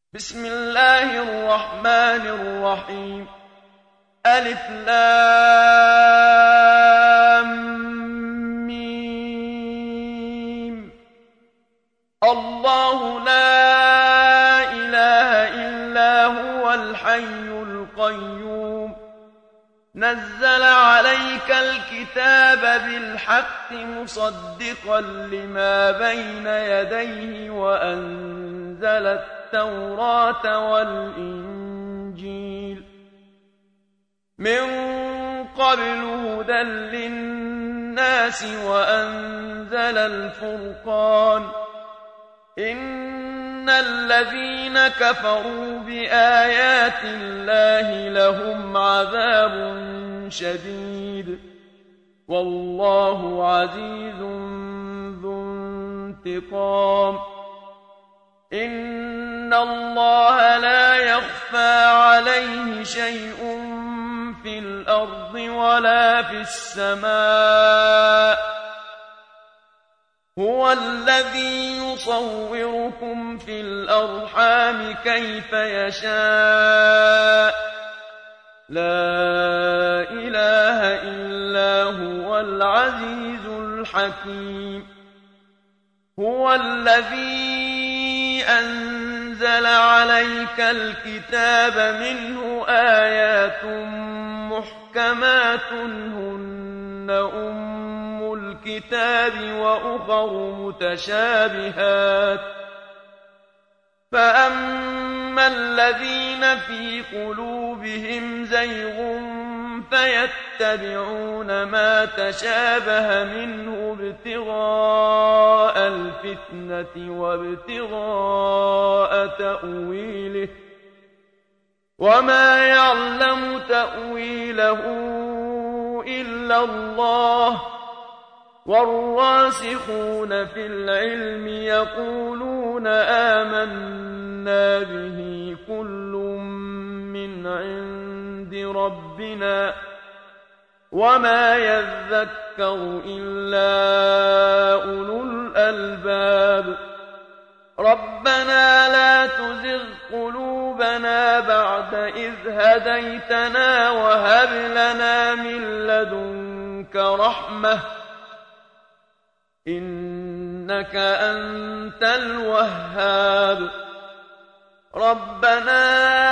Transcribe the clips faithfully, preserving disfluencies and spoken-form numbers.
بسم الله الرحمن الرحيم ألف لام ميم الله لا إله إلا هو الحي القيوم نزل عليك الكتاب بالحق مصدقا لما بين يديه وأنزل التوراة والإنجيل من قبل هدى للناس وأنزل الفرقان إن الذين كفروا بآيات الله لهم عذاب شديد والله عزيز ذو انتقام إن الله لا يخفى عليه شيء في الأرض ولا في السماء هو الذي يصوركم في الأرحام كيف يشاء لا إله إلا هو العزيز الحكيم هو الذي أنزل عليك الكتاب منه آيات محكمات هن أم الكتاب وأخر متشابهات فأما الذين في قلوبهم زيغ فيتبعون ما تشابه منه ابتغاء الفتنة وابتغاء تأويله وما يعلم تأويله إلا الله والراسخون في العلم يقولون آمنا به كل من عند ربنا وما يذكر إلا أولو الألباب ربنا لا تزغ قلوبنا بعد إذ هديتنا وهب لنا من لدنك رحمة إنك أنت الوهاب ربنا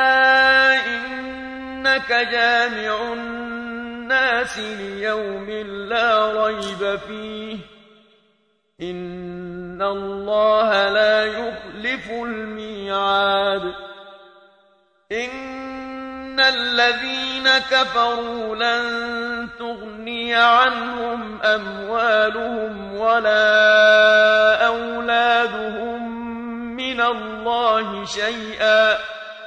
إنك جامع الناس ليوم لا ريب فيه إن الله لا يخلف الميعاد إن الذين كفروا لن تغني عنهم أموالهم ولا أولادهم من الله شيئا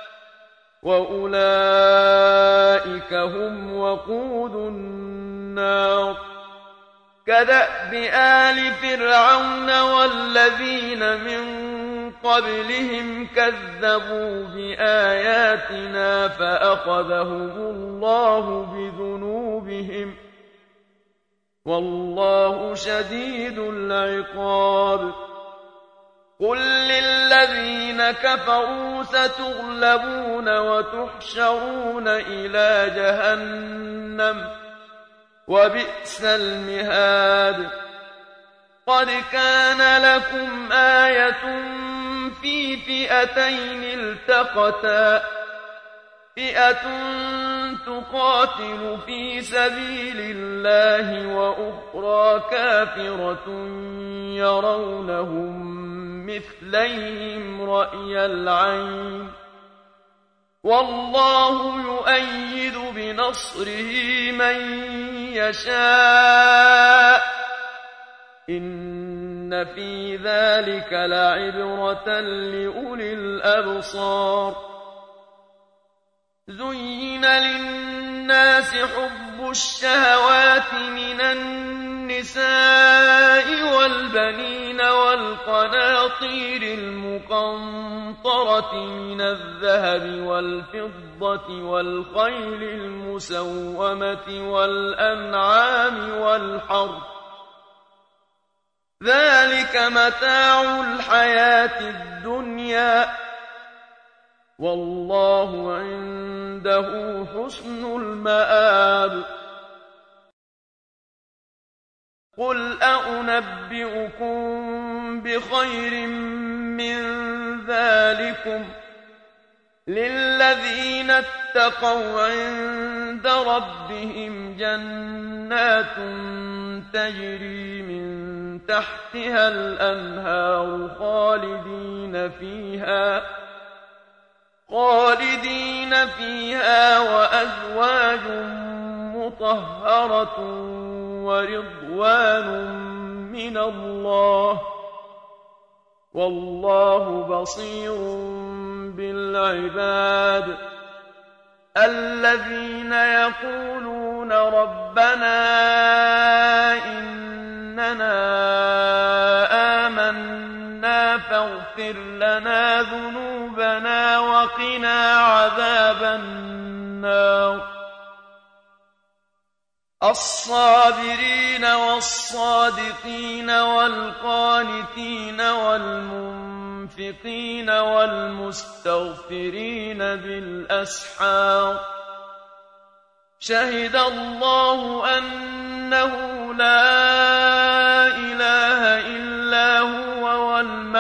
وأولئك هم وقود النار كدأب آل فرعون والذين من قبلهم كذبوا بآياتنا فأخذهم الله بذنوبهم والله شديد العقاب قل للذين كفروا ستغلبون وتحشرون إلى جهنم وبئس المهاد قد كان لكم آية في فئتين التقتا فئة تقاتل في سبيل الله وأخرى كافرة يرونهم مثليهم رأي العين والله يؤيد بنصره من يشاء إن في ذلك لعبرة لأولي الأبصار زين للناس حب الشهوات من النساء والبنين والقناطير المقنطرة من الذهب والفضة والخيل المسومة والأنعام والحرث ذلك متاع الحياة الدنيا والله عنده حسن المآب قل أنبئكم بخير من ذلكم للذين اتقوا عند ربهم جنات تجري من تحتها الأنهار خالدين فيها خالدين فيها وأزواج مطهرة ورضوان من الله والله بصير بالعباد الذين يقولون ربنا إننا آمنا فاغفر لنا ذنوبنا وقنا عذاب النار الصابرين والصادقين والقانتين والمنفقين والمستغفرين بالأسحار شهد الله أنه لا إله إلا هو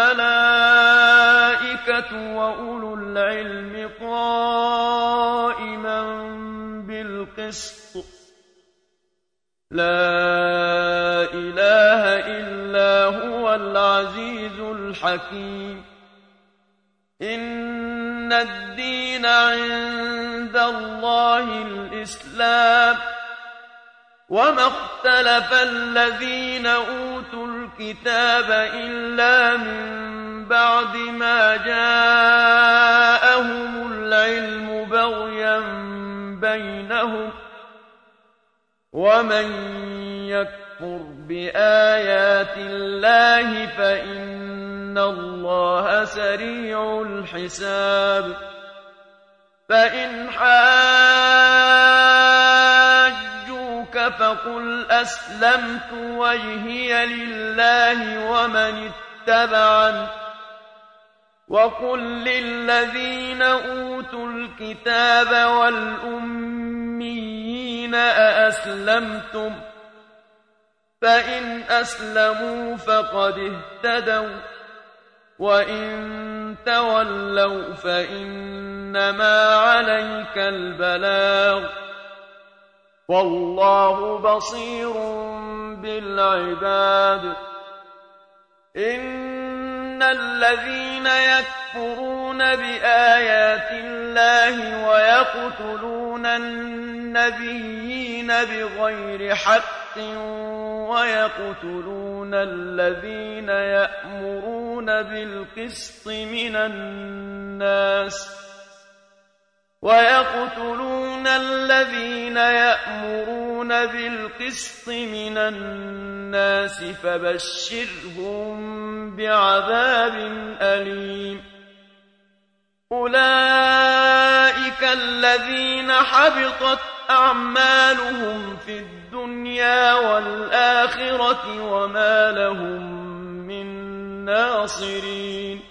والملائكة وأولو العلم قائما بالقسط لا إله إلا هو العزيز الحكيم إن الدين عند الله الإسلام وما اختلف الذين أوتوا الكتاب إلا من بعد ما جاءهم العلم بغيا بينهم ومن يكفر بآيات الله فإن الله سريع الحساب فإن حاجوك فقل أسلمت وجهي لله ومن اتبعني وقل للذين أوتوا الكتاب والأميين أأسلمتم فإن أسلموا فقد اهتدوا وإن تولوا فإنما عليك البلاغ والله بصير بالعباد إن الذين يكفرون بآيات الله ويقتلون النبيين بغير حق ويقتلون الذين يأمرون بالقسط من الناس ويقتلون الذين يأمرون بالقسط من الناس فبشرهم بعذاب أليم أولئك الذين حبطت أعمالهم في الدنيا والآخرة وما لهم من ناصرين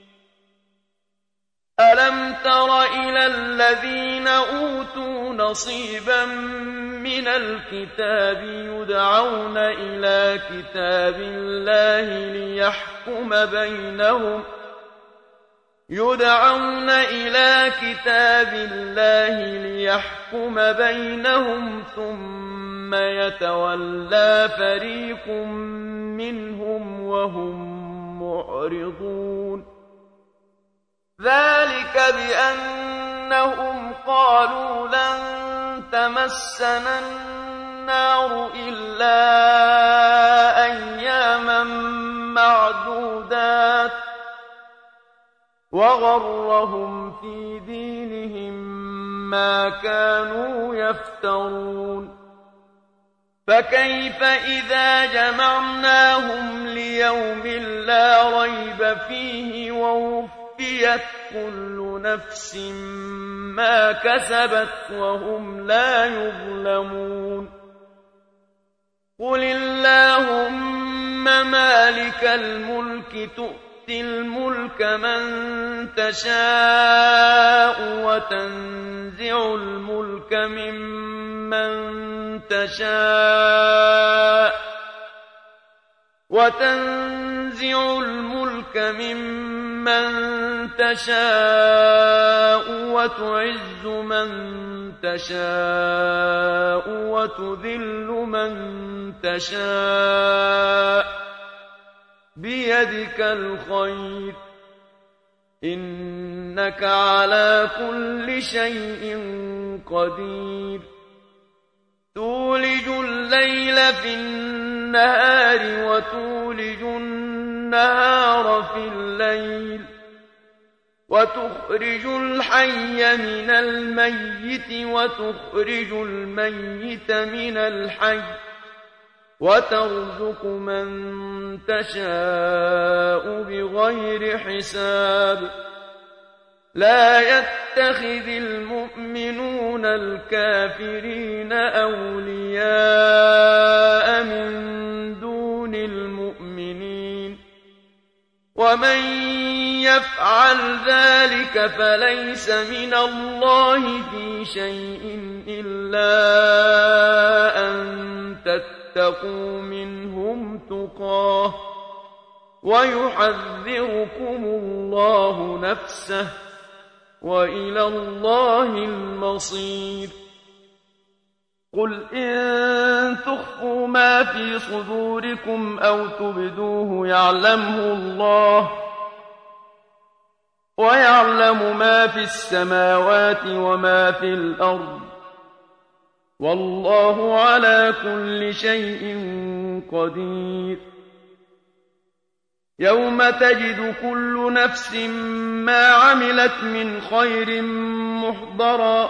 ألم تر إلى الذين أوتوا نصيبا من الكتاب يدعون إلى كتاب الله ليحكم بينهم يدعون إلى كتاب الله ليحكم بينهم ثم يتولى فريق منهم وهم معرضون ذلك بأنهم قالوا لن تمسنا النار إلا أياما معدودات وغرهم في دينهم ما كانوا يفترون فكيف إذا جمعناهم ليوم لا ريب فيه ووفيت كل نفس ما كسبت وهم لا يظلمون قل اللهم مالك الملك تؤتي تُؤْتِي الْمُلْكَ مَن تَشَاءُ وَتَنزِعُ الْمُلْكَ مِمَّن تَشَاءُ وَتَنزِعُ الْمُلْكَ مِمَّن تَشَاءُ وَتُعِزُّ مَن تَشَاءُ وَتُذِلُّ مَن تَشَاءُ بِيَدِكَ الْخَيْرُ ۖ إِنَّكَ عَلَىٰ كُلِّ شَيْءٍ قَدِيرٌ تُولِجُ اللَّيْلَ فِي النَّهَارِ وَتُولِجُ النَّهَارَ فِي اللَّيْلِ وَتُخْرِجُ الْحَيَّ مِنَ الْمَيِّتِ وَتُخْرِجُ الْمَيِّتَ مِنَ الْحَيِّ وَتَرْزُقُ مَن تَشَاءُ بِغَيْرِ حِسَابٍ لَا يَتَّخِذِ الْمُؤْمِنُونَ الْكَافِرِينَ أَوْلِيَاءَ مِن دُونِ الْمُؤْمِنِينَ وَمَن يَفْعَلْ ذَلِكَ فَلَيْسَ مِنَ اللَّهِ فِي شَيْءٍ إِلَّا أَن تَتَّقُوا مِنْهُمْ تُقَاةً وَيُحَذِّرُكُمُ اللَّهُ نَفْسَهُ وَإِلَى اللَّهِ الْمَصِيرُ قُلْ إِن تُخْفُوا مَا فِي صُدُورِكُمْ أَوْ تُبْدُوهُ يَعْلَمْهُ اللَّهُ وَيَعْلَمُ مَا فِي السَّمَاوَاتِ وَمَا فِي الْأَرْضِ وَاللَّهُ عَلَىٰ كُلِّ شَيْءٍ قَدِيرٌ يَوْمَ تَجِدُ كُلُّ نَفْسٍ مَّا عَمِلَتْ مِنْ خَيْرٍ مُّحْضَرًا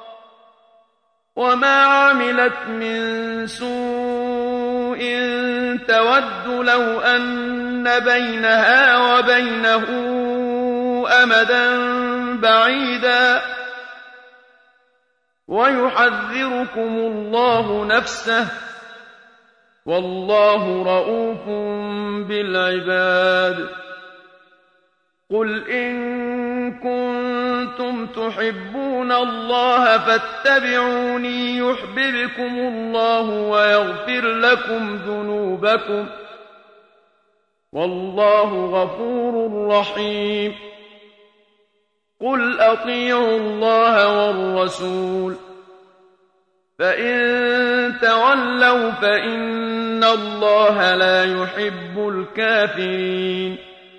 وَمَا عَمِلَتْ مِن سُوءٍ تَوَدُّ لَوْ أَنَّ بَيْنَهَا وَبَيْنَهُ أَمَدًا بَعِيدًا وَيُحَذِّرُكُمُ اللَّهُ نَفْسَهُ وَاللَّهُ رَءُوفٌ بِالْعِبَادِ قُلْ إِن كُنتُمْ تُحِبُّونَ اللَّهَ فَاتَّبِعُونِي يُحْبِبْكُمُ اللَّهُ وَيَغْفِرْ لَكُمْ ذُنُوبَكُمْ وَاللَّهُ غَفُورٌ رَّحِيمٌ قُلْ أَطِيعُوا اللَّهَ وَالرَّسُولَ فَإِن تَوَلَّوْا فَإِنَّ اللَّهَ لَا يُحِبُّ الْكَافِرِينَ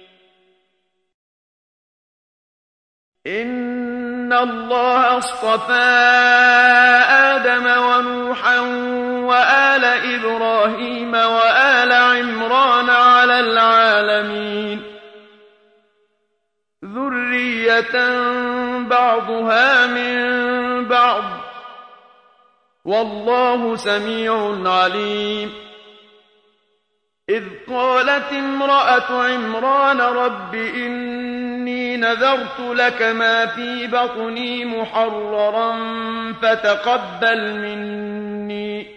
إِنَّ اللَّهَ اصْطَفَىٰ آدَمَ وَنُوحًا وَآلَ إِبْرَاهِيمَ وَآلَ عِمْرَانَ عَلَى الْعَالَمِينَ ذُرِّيَّةً بَعْضُهَا مِن بَعْضٍ ۖ وَاللَّهُ سَمِيعٌ عَلِيمٌ إِذْ قَالَتِ امْرَأَتُ عِمْرَانَ رَبِّ إِنِّي نَذَرْتُ لَكَ مَا فِي بَطْنِي مُحَرَّرًا فَتَقَبَّلْ مِنِّي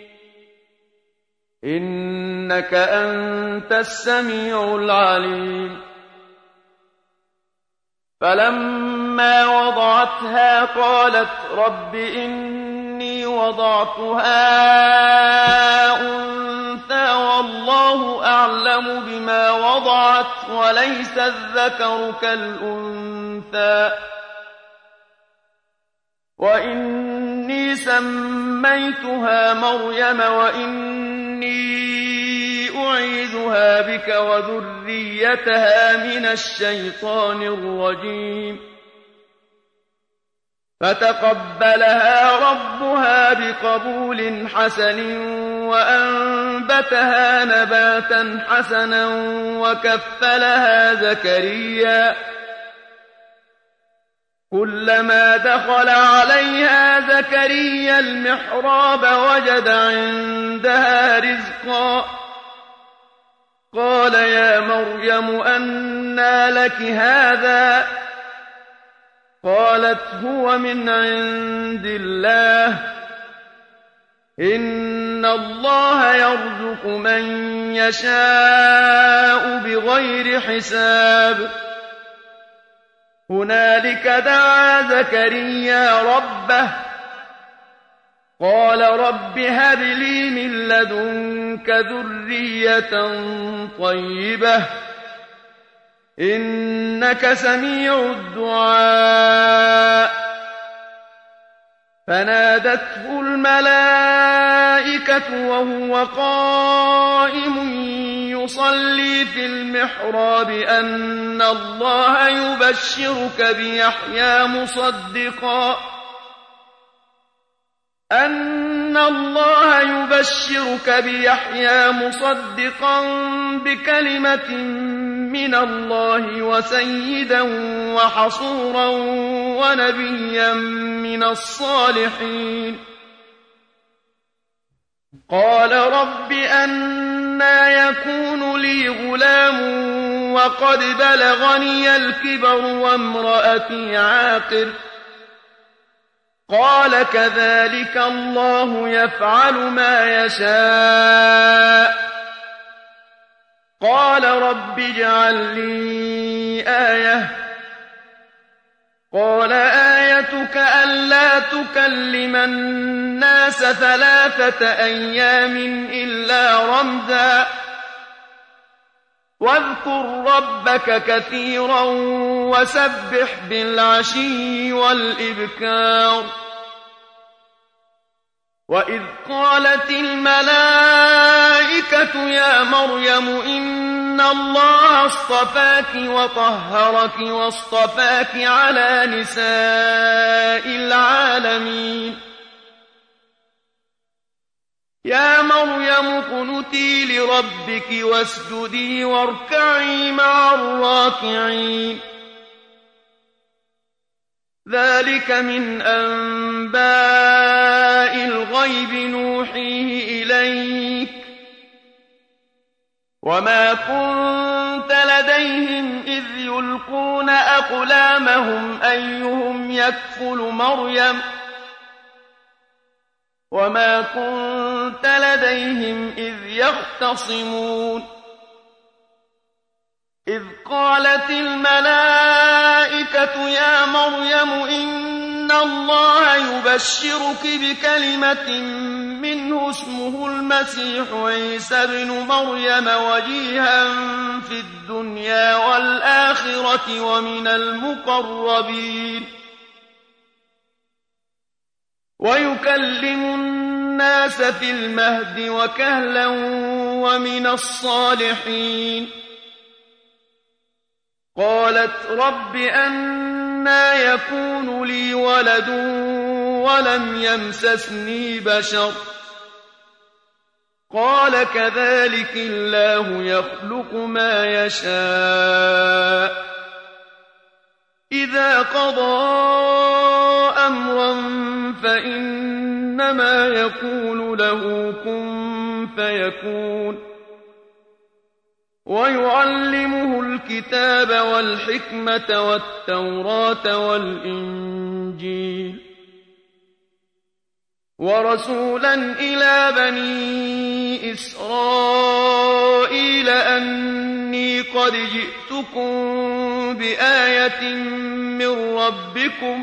إِنَّكَ أَنتَ السَّمِيعُ الْعَلِيمُ فَلَمَّا وَضَعَتْهَا قَالَتْ رَبِّ إِنِّي وَضَعْتُهَا أُنثَىٰ وَاللَّهُ أَعْلَمُ بِمَا وَضَعَتْ وَلَيْسَ الذَّكَرُ كَالْأُنثَىٰ وَإِنِّي سَمَّيْتُهَا مَرْيَمَ وَإِنِّي أُعِيذُهَا بِكَ وَذُرِّيَّتَهَا مِنَ الشَّيْطَانِ الرَّجِيمِ فَتَقَبَّلَهَا رَبُّهَا بِقَبُولٍ حَسَنٍ وَأَنبَتَهَا نَبَاتًا حَسَنًا وَكَفَّلَهَا زَكَرِيَّا كُلَّمَا دَخَلَ عَلَيْهَا زَكَرِيَّا الْمِحْرَابَ وَجَدَ عِندَهَا رِزْقًا قَالَ يَا مَرْيَمُ أَنَّىٰ لَكِ هَٰذَا ۖ قَالَتْ هُوَ مِنْ عِندِ اللَّهِ إِنَّ إِنَّ اللَّهَ يَرْزُقُ مَن يَشَاءُ بِغَيْرِ حِسَابٍ هُنَالِكَ دَعَا زَكَرِيَّا رَبَّهُ قَالَ رَبِّ هَبْ لِي مِن لَّدُنكَ ذُرِّيَّةً طَيِّبَةً إِنَّكَ سَمِيعُ الدُّعَاءِ فَنَادَتْهُ الْمَلَائِكَةُ وَهُوَ قَائِمٌ يُصَلِّي فِي الْمِحْرَابِ أَنَّ اللَّهَ يُبَشِّرُكَ بِيَحْيَىٰ مُصَدِّقًا أَنَّ اللَّهَ يُبَشِّرُكَ بِيَحْيَىٰ مُصَدِّقًا بِكَلِمَةٍ مِّنَ اللَّهِ وَسَيِّدًا وَحَصُورًا وَنَبِيًّا مِّنَ الصَّالِحِينَ قَالَ رَبِّ أَنَّىٰ يَكُونُ لِي غُلَامٌ وَقَدْ بَلَغَنِيَ الْكِبَرُ وَامْرَأَتِي عَاقِرٌ قَالَ كَذَٰلِكَ اللَّهُ يَفْعَلُ مَا يَشَاءُ قَالَ رَبِّ اجْعَل لِّي آيَةً قَالَ آيَتُكَ أَلَّا تُكَلِّمَ النَّاسَ ثَلَاثَةَ أَيَّامٍ إِلَّا رَمْزًا وَاذْكُر رَّبَّكَ كَثِيرًا وَسَبِّحْ بِالْعَشِيِّ وَالْإِبْكَارِ وَإِذْ قَالَتِ الْمَلَائِكَةُ يَا مَرْيَمُ إِنَّ اللَّهَ اصْطَفَاكِ وَطَهَّرَكِ وَاصْطَفَاكِ عَلَىٰ نِسَاءِ الْعَالَمِينَ يَا مَرْيَمُ اقْنُتِي لِرَبِّكِ وَاسْجُدِي وَارْكَعِي مَعَ الرَّاكِعِينَ ذَٰلِكَ مِنْ أَنبَاءِ الْغَيْبِ نُوحِيهِ إِلَيْكَ ۖ وَمَا كُنتَ لَدَيْهِمْ إِذْ يُلْقُونَ أَقْلَامَهُمْ أَيُّهُمْ يَكْفُلُ مَرْيَمَ وَمَا كُنتَ لَدَيْهِمْ إِذْ يَخْتَصِمُونَ إِذْ قَالَتِ الْمَلَائِكَةُ يَا مَرْيَمُ إِنَّ اللَّهَ يُبَشِّرُكِ بِكَلِمَةٍ مِّنْهُ اسْمُهُ الْمَسِيحُ عِيسَى ابْنُ مَرْيَمَ وَجِيهًا فِي الدُّنْيَا وَالْآخِرَةِ وَمِنَ الْمُقَرَّبِينَ وَيُكَلِّمُ النَّاسَ فِي الْمَهْدِ وَكَهْلًا وَمِنَ الصَّالِحِينَ قَالَتْ رَبِّ أَنَّىٰ يَكُونُ لِي وَلَدٌ وَلَمْ يَمْسَسْنِي بَشَرٌ قَالَ كَذَٰلِكِ اللَّهُ يَخْلُقُ مَا يَشَاءُ ۚ إِذَا قَضَىٰ أَمْرًا فَإِنَّمَا يَقُولُ لَهُ كُن فَيَكُونُ وَيُعَلِّمُهُ الْكِتَابَ وَالْحِكْمَةَ وَالتَّوْرَاةَ وَالْإِنجِيلَ وَرَسُولًا إِلَىٰ بَنِي إِسْرَائِيلَ أَنِّي قَدْ جِئْتُكُم بِآيَةٍ مِّن رَّبِّكُمْ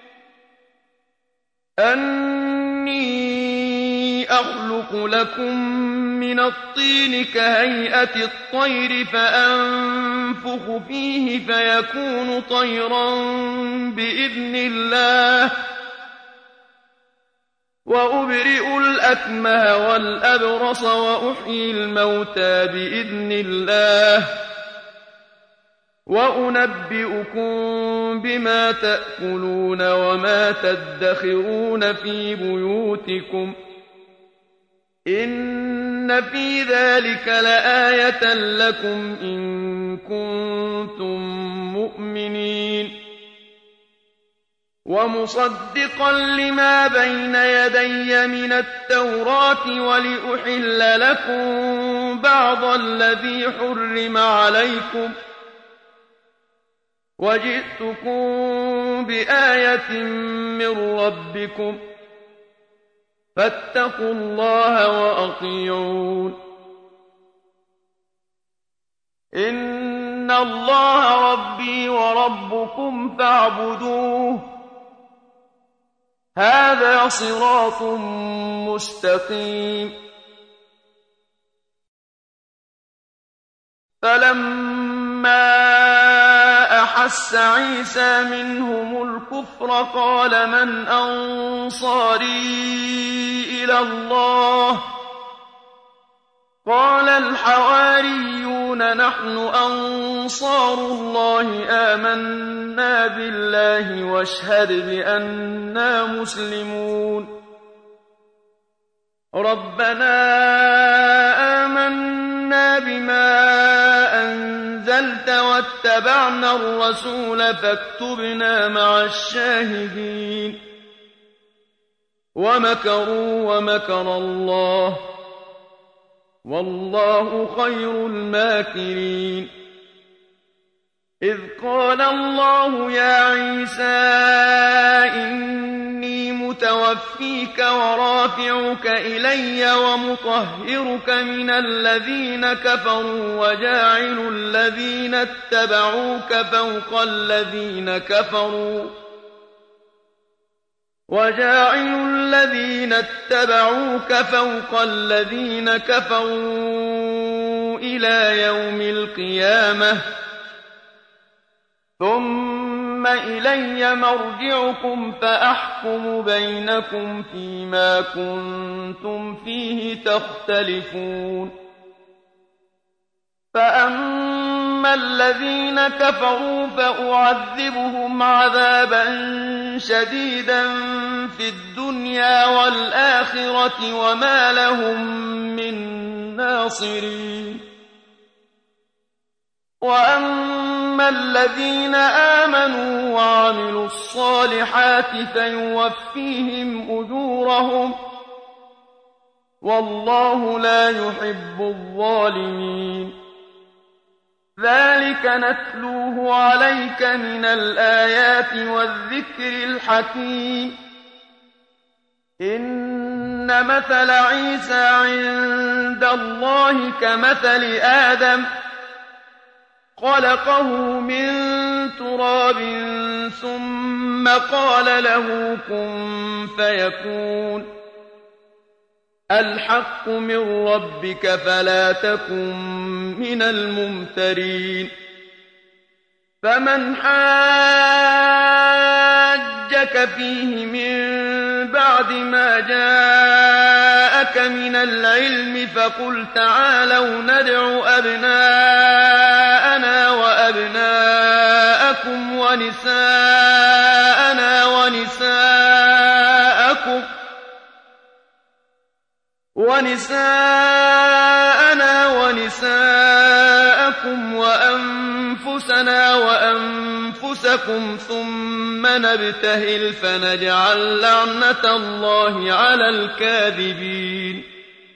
أَنِّي أَخْلُقُ لَكُم مِّنَ الطِّينِ كَهَيْئَةِ الطَّيْرِ فَأَنفُخُ فِيهِ فَيَكُونُ طَيْرًا بِإِذْنِ اللَّهِ وَأُبْرِئُ الْأَكْمَهَ وَالْأَبْرَصَ وَأُحْيِي الْمَوْتَىٰ بِإِذْنِ اللَّهِ وَأُنَبِّئُكُم بِمَا تَأْكُلُونَ وَمَا تَدَّخِرُونَ فِي بُيُوتِكُمْ ۚ إِنَّ فِي ذَٰلِكَ لَآيَةً لَّكُمْ إِن كُنتُم مُّؤْمِنِينَ وَمُصَدِّقًا لِّمَا بَيْنَ يَدَيَّ مِنَ التَّوْرَاةِ وَلِأُحِلَّ لَكُم بَعْضَ الَّذِي حُرِّمَ عَلَيْكُمْ ۚ وَجِئْتُكُم بِآيَةٍ مِّن رَّبِّكُمْ ۖ فاتقوا الله وأطيعون إن الله ربي وربكم فاعبدوه هذا صراط مستقيم فلما أحس عيسى منهم الكفر قال من أنصاري إلى الله قال الحواريون نحن أنصار الله آمنا بالله واشهد بأننا مسلمون ربنا آمنا بما أنزلت واتبعنا الرسول فاكتبنا مع الشاهدين ومكروا ومكر الله والله خير الماكرين إذ قال الله يا عيسى إني متوفيك ورافعك إلي ومطهرك من الذين كفروا وجاعل الذين اتبعوك فوق الذين كفروا وجاعل الذين اتبعوك فوق الذين كفروا إلى يوم القيامة ثم إلي مرجعكم فأحكم بينكم فيما كنتم فيه تختلفون فأما الذين كفروا فأعذبهم عذابا شديدا في الدنيا والآخرة وما لهم من ناصرين وأما الذين آمنوا وعملوا الصالحات فيوفيهم أجورهم والله لا يحب الظالمين ذلك نتلوه عليك من الآيات والذكر الحكيم إن مثل عيسى عند الله كمثل آدم خلقه من تراب ثم قال له كن فيكون الحق من ربك فلا تكن من الممترين فمن حاجك فيه من بعد ما جاءك من العلم فقل تعالوا ندع أبناءنا وأبناءكم ونساءنا ونساءكم ونساءنا ونساءكم وأنفسنا وأنفسكم ثم نبتهل فنجعل لعنة الله على الكاذبين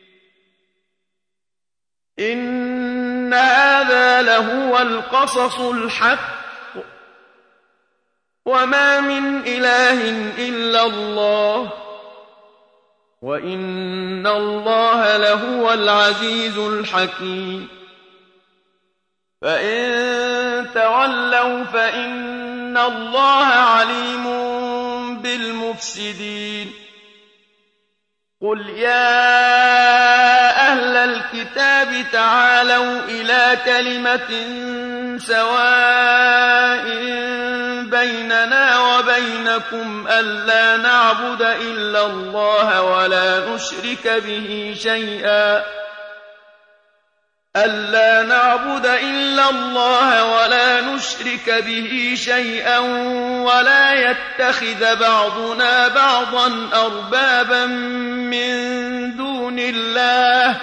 إن هذا لهو القصص الحق وما من إله إلا الله وإن الله لهو العزيز الحكيم فإن تولوا فإن الله عليم بالمفسدين قل يا أهل الكتاب تعالوا إلى كلمة سواء بيننا وبينكم ألا نعبد إلا الله ولا نشرك به شيئا ألا نعبد إلا الله ولا نشرك به شيئا ولا يتخذ بعضنا بعضا أربابا من دون الله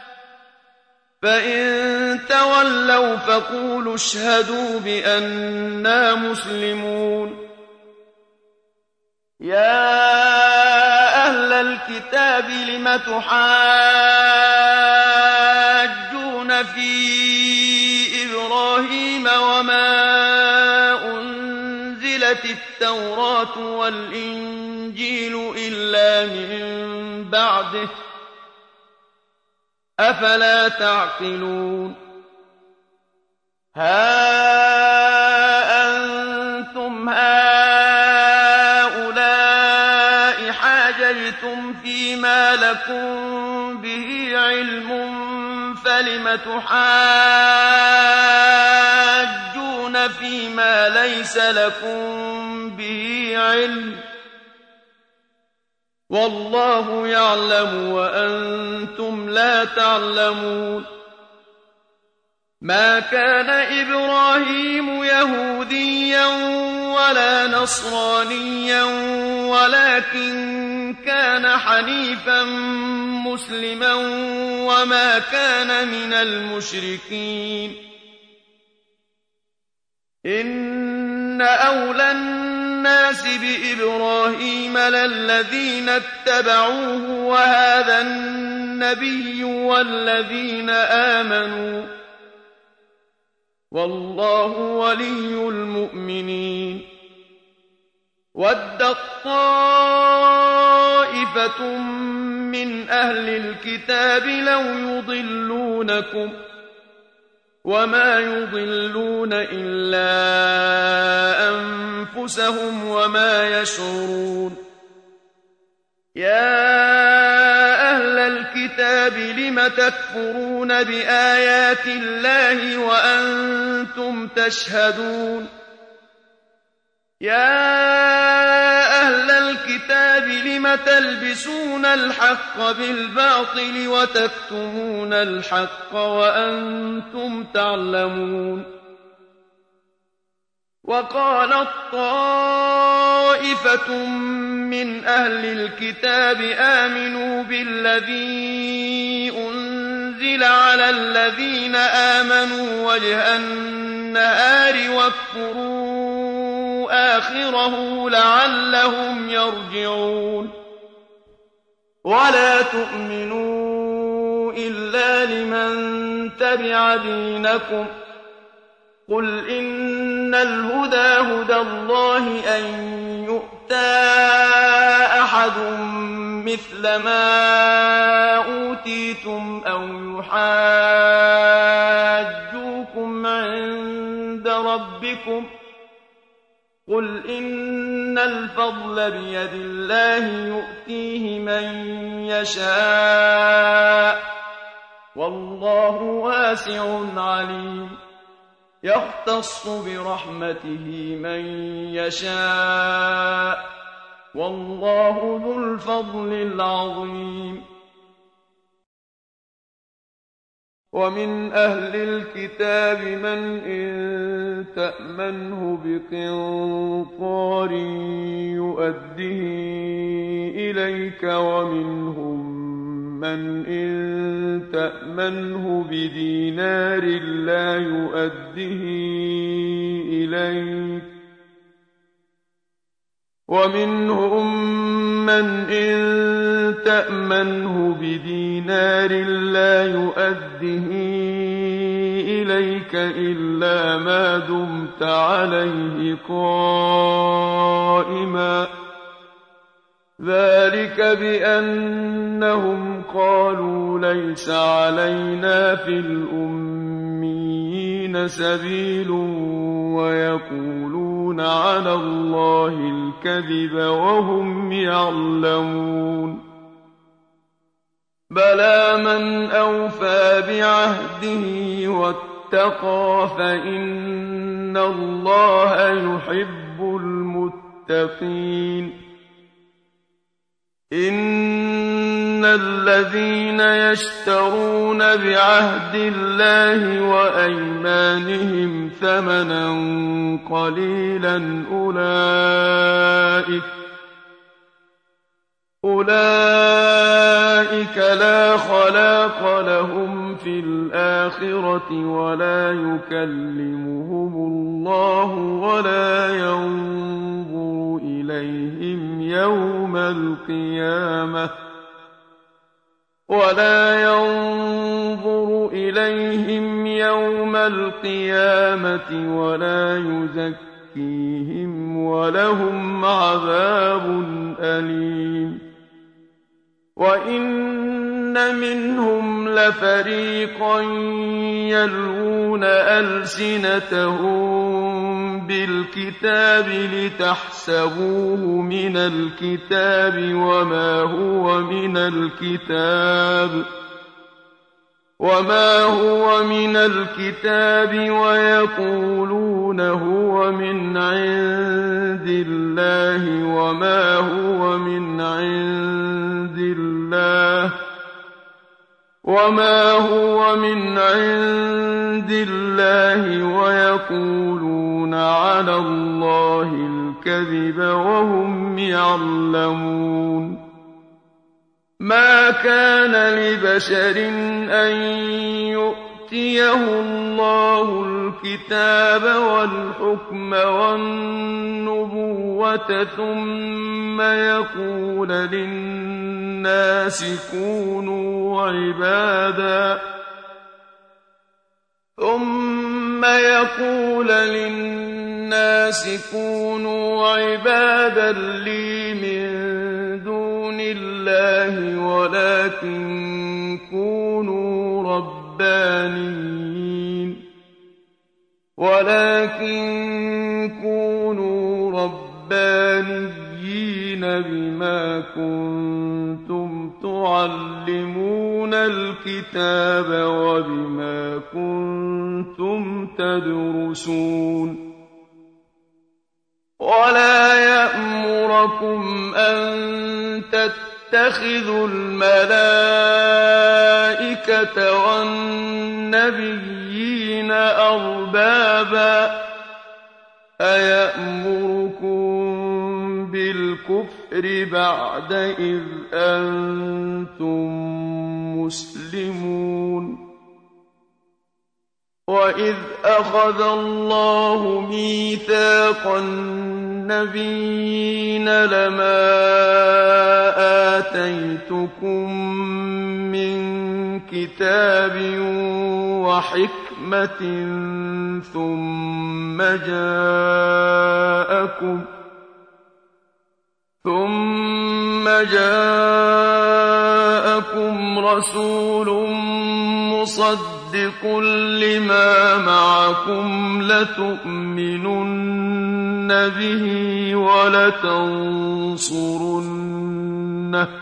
فإن تولوا فقولوا اشهدوا بأننا مسلمون يا أهل الكتاب لم تحاجون في إبراهيم وما أنزلت التوراة والإنجيل إلا من بعده أفلا تعقلون ها أنتم هؤلاء حاججتم فيما لكم به علم فلم تحاجون فيما ليس لكم به علم والله يعلم وأنتم لا تعلمون ما كان إبراهيم يهوديا ولا نصرانيا ولكن كان حنيفا مسلما وما كان من المشركين إن أولى الناس بإبراهيم للذين اتبعوه وهذا النبي والذين آمنوا والله ولي المؤمنين ودت طائفة من أهل الكتاب لو يضلونكم وما يضلون إلا أنفسهم وما يشعرون يا أهل الكتاب لم تكفرون بآيات الله وأنتم تشهدون يا أهل الكتاب لم تلبسون الحق بالباطل وتكتمون الحق وأنتم تعلمون وقالت طائفة من أهل الكتاب آمنوا بالذي أنزل على الذين آمنوا وجه النهار واكفروا آخره لعلهم يرجعون ولا تؤمنوا إلا لمن تبع دينكم قل إن الهدى هدى الله أن يؤتى أحد مثل ما أوتيتم أو يحاجوكم عند ربكم قل إن الفضل بيد الله يؤتيه من يشاء والله واسع عليم يختص برحمته من يشاء والله ذو الفضل العظيم ومن أهل الكتاب من إن تأمنه بقنطار يؤده إليك ومنهم من إن تأمنه بدينار لا يؤده إليك ومنهم من إن تأمنه بدينار لا يؤده إليك إلا ما دمت عليه قائما ذلك بأنهم قالوا ليس علينا في الأميين سبيل ويقولون على الله الكذب وهم يعلمون بلى من أوفى بعهده واتقى فإن الله يحب المتقين إن الذين يشترون بعهد الله وأيمانهم ثمنا قليلا أولئك أولئك لا خلاق لهم في الآخرة ولا يكلمهم الله ولا ينظر إليهم يوم القيامة ولا ينظر إليهم يوم القيامة ولا يزكيهم ولهم عذاب أليم وَإِنَّ مِنْهُمْ لَفَرِيقًا يَلْوُونَ أَلْسِنَتَهُم بِالْكِتَابِ لِتَحْسَبُوهُ مِنَ الْكِتَابِ وَمَا هُوَ مِنَ الْكِتَابِ وَمَا هُوَ مِنَ الْكِتَابِ وَيَقُولُونَ هُوَ مِنْ عِندِ اللَّهِ وَمَا هُوَ مِنْ عِندِ اللَّهِ وَمَا هُوَ مِنْ عِندِ اللَّهِ وَيَقُولُونَ عَلَى اللَّهِ الْكَذِبَ وَهُمْ يَعْلَمُونَ مَا كَانَ لِبَشَرٍ أَن يُؤْتِيَهُ اللَّهُ الْكِتَابَ وَالْحُكْمَ وَالنُّبُوَّةَ ثُمَّ يَقُولَ لِلنَّاسِ كُونُوا عِبَادًا ثُمَّ يَقُولَ لِلنَّاسِ كُونُوا عِبَادًا لِّي مِن دُونِ اللَّهِ وَلَكِن كُونُوا رَبَّانِيِّينَ وَلَكِن كُونُوا رَبَّانِيِّينَ بِمَا كُنتُمْ تُعَلِّمُونَ الْكِتَابَ وَبِمَا كُنتُمْ تَدْرُسُونَ وَلَا يَأْمُرَكُمْ أَن تَتَّخِذُوا الْمَلَائِكَةَ وَالنَّبِيِّينَ أَرْبَابًا أَيَأْمُرُكُم بِالْكُفْرِ بَعْدَ إِذْ أَنتُم مُّسْلِمُونَ وَإِذْ أَخَذَ اللَّهُ مِيثَاقَ النَّبِيِّينَ لَمَا آتَيْتُكُم مِّن كِتَابٍ وَحِكْمَةٍ ثُمَّ جَاءَكُمْ ثُمَّ جَاءَكُمْ رَسُولٌ مُّصَدِّقٌ لِّمَا مَعَكُمْ لَتُؤْمِنُنَّ بِهِ وَلَتَنصُرُنَّهُ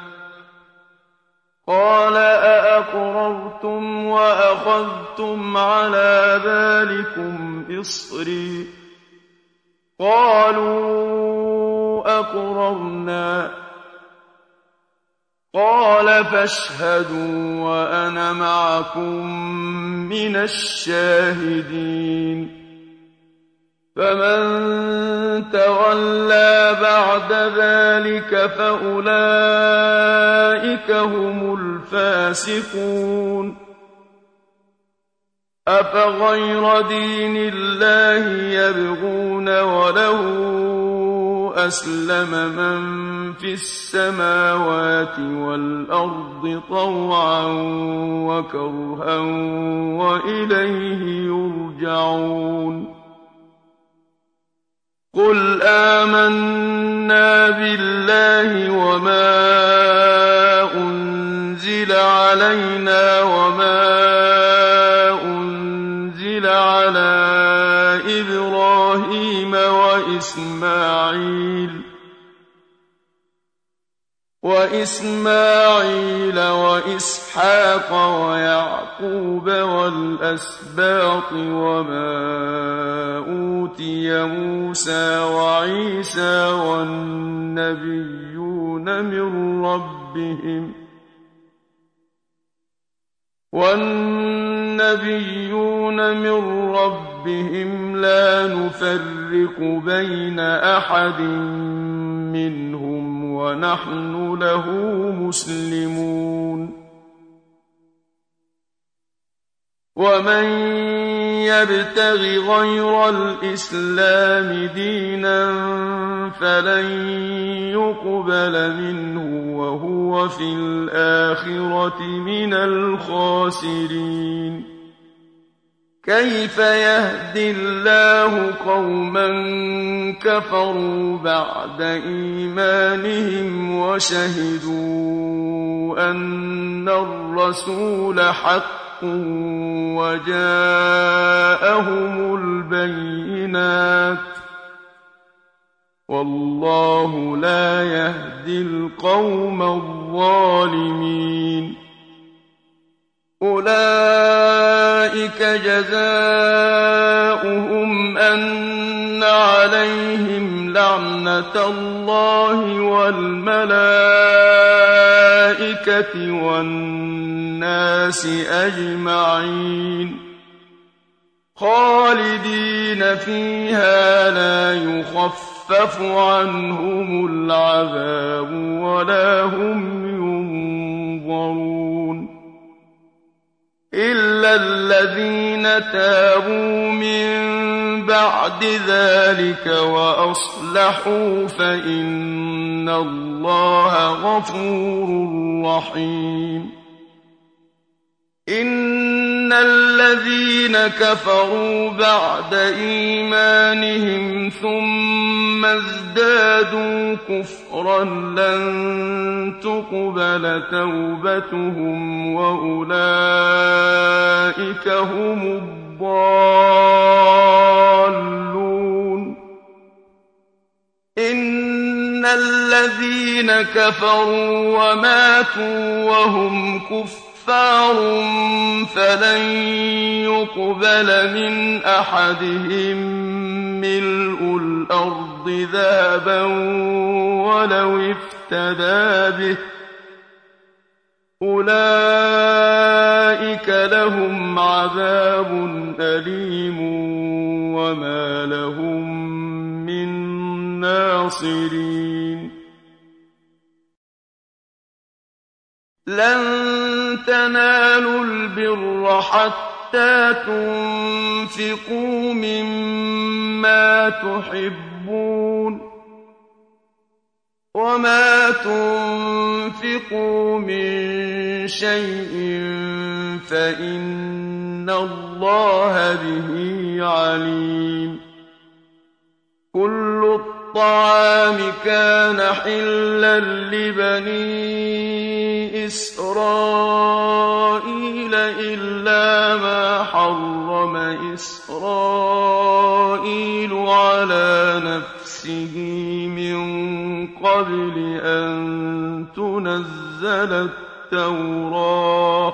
قَالَ أَأَقْرَرْتُمْ وَأَخَذْتُمْ عَلَىٰ ذَٰلِكُمْ إِصْرِي قَالُوا أَقْرَرْنَا قَالَ فَاشْهَدُوا وَأَنَا مَعَكُم مِّنَ الشَّاهِدِينَ فَمَن تَوَلَّىٰ بَعْدَ ذَٰلِكَ فَأُولَٰئِكَ هُمُ الْفَاسِقُونَ أَفَغَيْرَ دِينِ اللَّهِ يَبْغُونَ وَلَهُ أَسْلَمَ مَن فِي السَّمَاوَاتِ وَالْأَرْضِ طَوْعًا وَكَرْهًا وَإِلَيْهِ يُرْجَعُونَ قُلْ آمَنَّا بِاللَّهِ وَمَا أُنزِلَ عَلَيْنَا وَمَا أُنزِلَ عَلَىٰ إِبْرَاهِيمَ وَإِسْمَاعِيلَ وَإِسْمَاعِيلَ وَإِسْحَاقَ وَيَعْقُوبَ وَالْأَسْبَاطِ وَمَا أُوتِيَ مُوسَىٰ وَعِيسَىٰ وَالنَّبِيُّونَ مِن رَّبِّهِمْ وَالنَّبِيُّونَ مِن رَّبِّهِمْ لَا نُفَرِّقُ بَيْنَ أَحَدٍ مِّنْهُمْ وَنَحْنُ لَهُ مُسْلِمُونَ وَمَن يَبْتَغِ غَيْرَ الْإِسْلَامِ دِينًا فَلَن يُقْبَلَ مِنْهُ وَهُوَ فِي الْآخِرَةِ مِنَ الْخَاسِرِينَ كيف يهدي الله قوما كفروا بعد إيمانهم وشهدوا أن الرسول حق وجاءهم البينات والله لا يهدي القوم الظالمين أولئك جزاؤهم أن عليهم لعنة الله والملائكة والناس أجمعين خالدين فيها لا يخفف عنهم العذاب ولا هم ينظرون إلا الذين تابوا من بعد ذلك وأصلحوا فإن الله غفور رحيم إن الذين كفروا بعد إيمانهم ثم ازدادوا كفرا لن تقبل توبتهم وأولئك هم الضالون إن الذين كفروا وماتوا وهم كفر كفار فلن يقبل من أحدهم ملء الأرض ذهبا ولو افتدى به أولئك لهم عذاب أليم وما لهم من ناصرين لن تنالوا البر حتى تنفقوا مما تحبون وما تنفقوا من شيء فإن الله به عليم كل الطعام كان حلا لبني إسرائيل إلا ما حرم إسرائيل على نفسه من قبل أن تنزل التوراة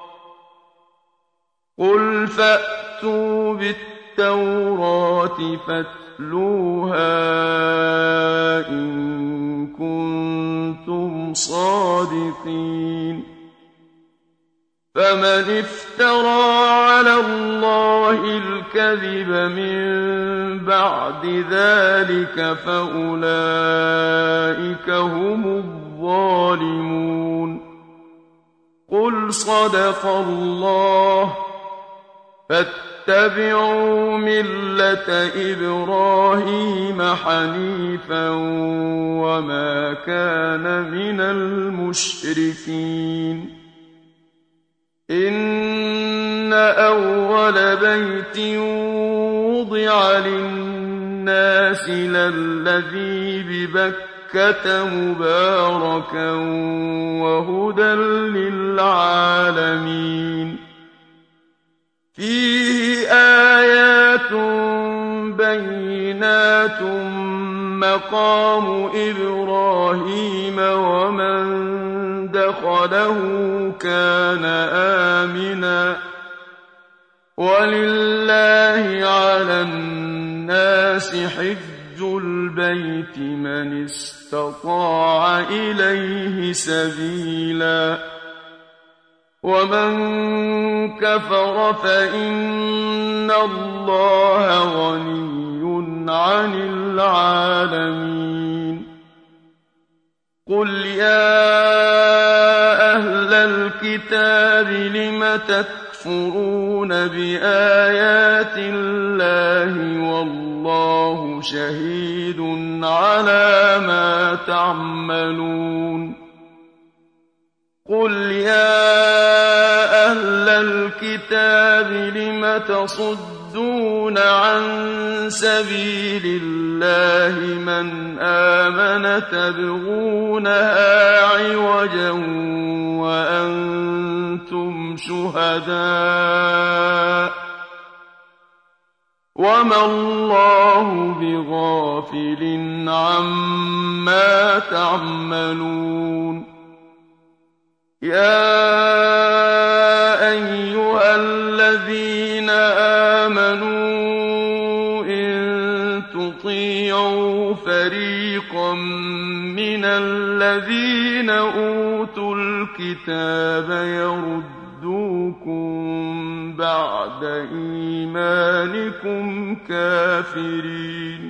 قل فأتوا بالتوراة فاتلوها إن كنتم صادقين فمن افترى على الله الكذب من بعد ذلك فأولئك هم الظالمون قل صدق الله فاتبعوا ملة إبراهيم حنيفا وما كان من المشركين إن أول بيت وضع للناس للذي ببكة مباركا وهدى للعالمين فيه آيات بينات مقام إبراهيم ومن دخله كان آمنا ولله على الناس حج البيت من استطاع إليه سبيلا ومن كفر فإن الله غني عن العالمين قل يا أهل الكتاب لم تكفرون بآيات الله والله شهيد على ما تعملون قُلْ يَا أَهْلَ الْكِتَابِ لِمَ تَصُدُّونَ عَن سَبِيلِ اللَّهِ مَنْ آمَنَ تَبْغُونَهَا عِوَجًا وَأَنتُمْ شُهَدَاءُ ۗ وَمَا اللَّهُ بِغَافِلٍ عَمَّا تَعْمَلُونَ يَا أَيُّهَا الَّذِينَ آمَنُوا إِن تُطِيعُوا فَرِيقًا مِّنَ الَّذِينَ أُوتُوا الْكِتَابَ يَرُدُّوكُم بَعْدَ إِيمَانِكُمْ كَافِرِينَ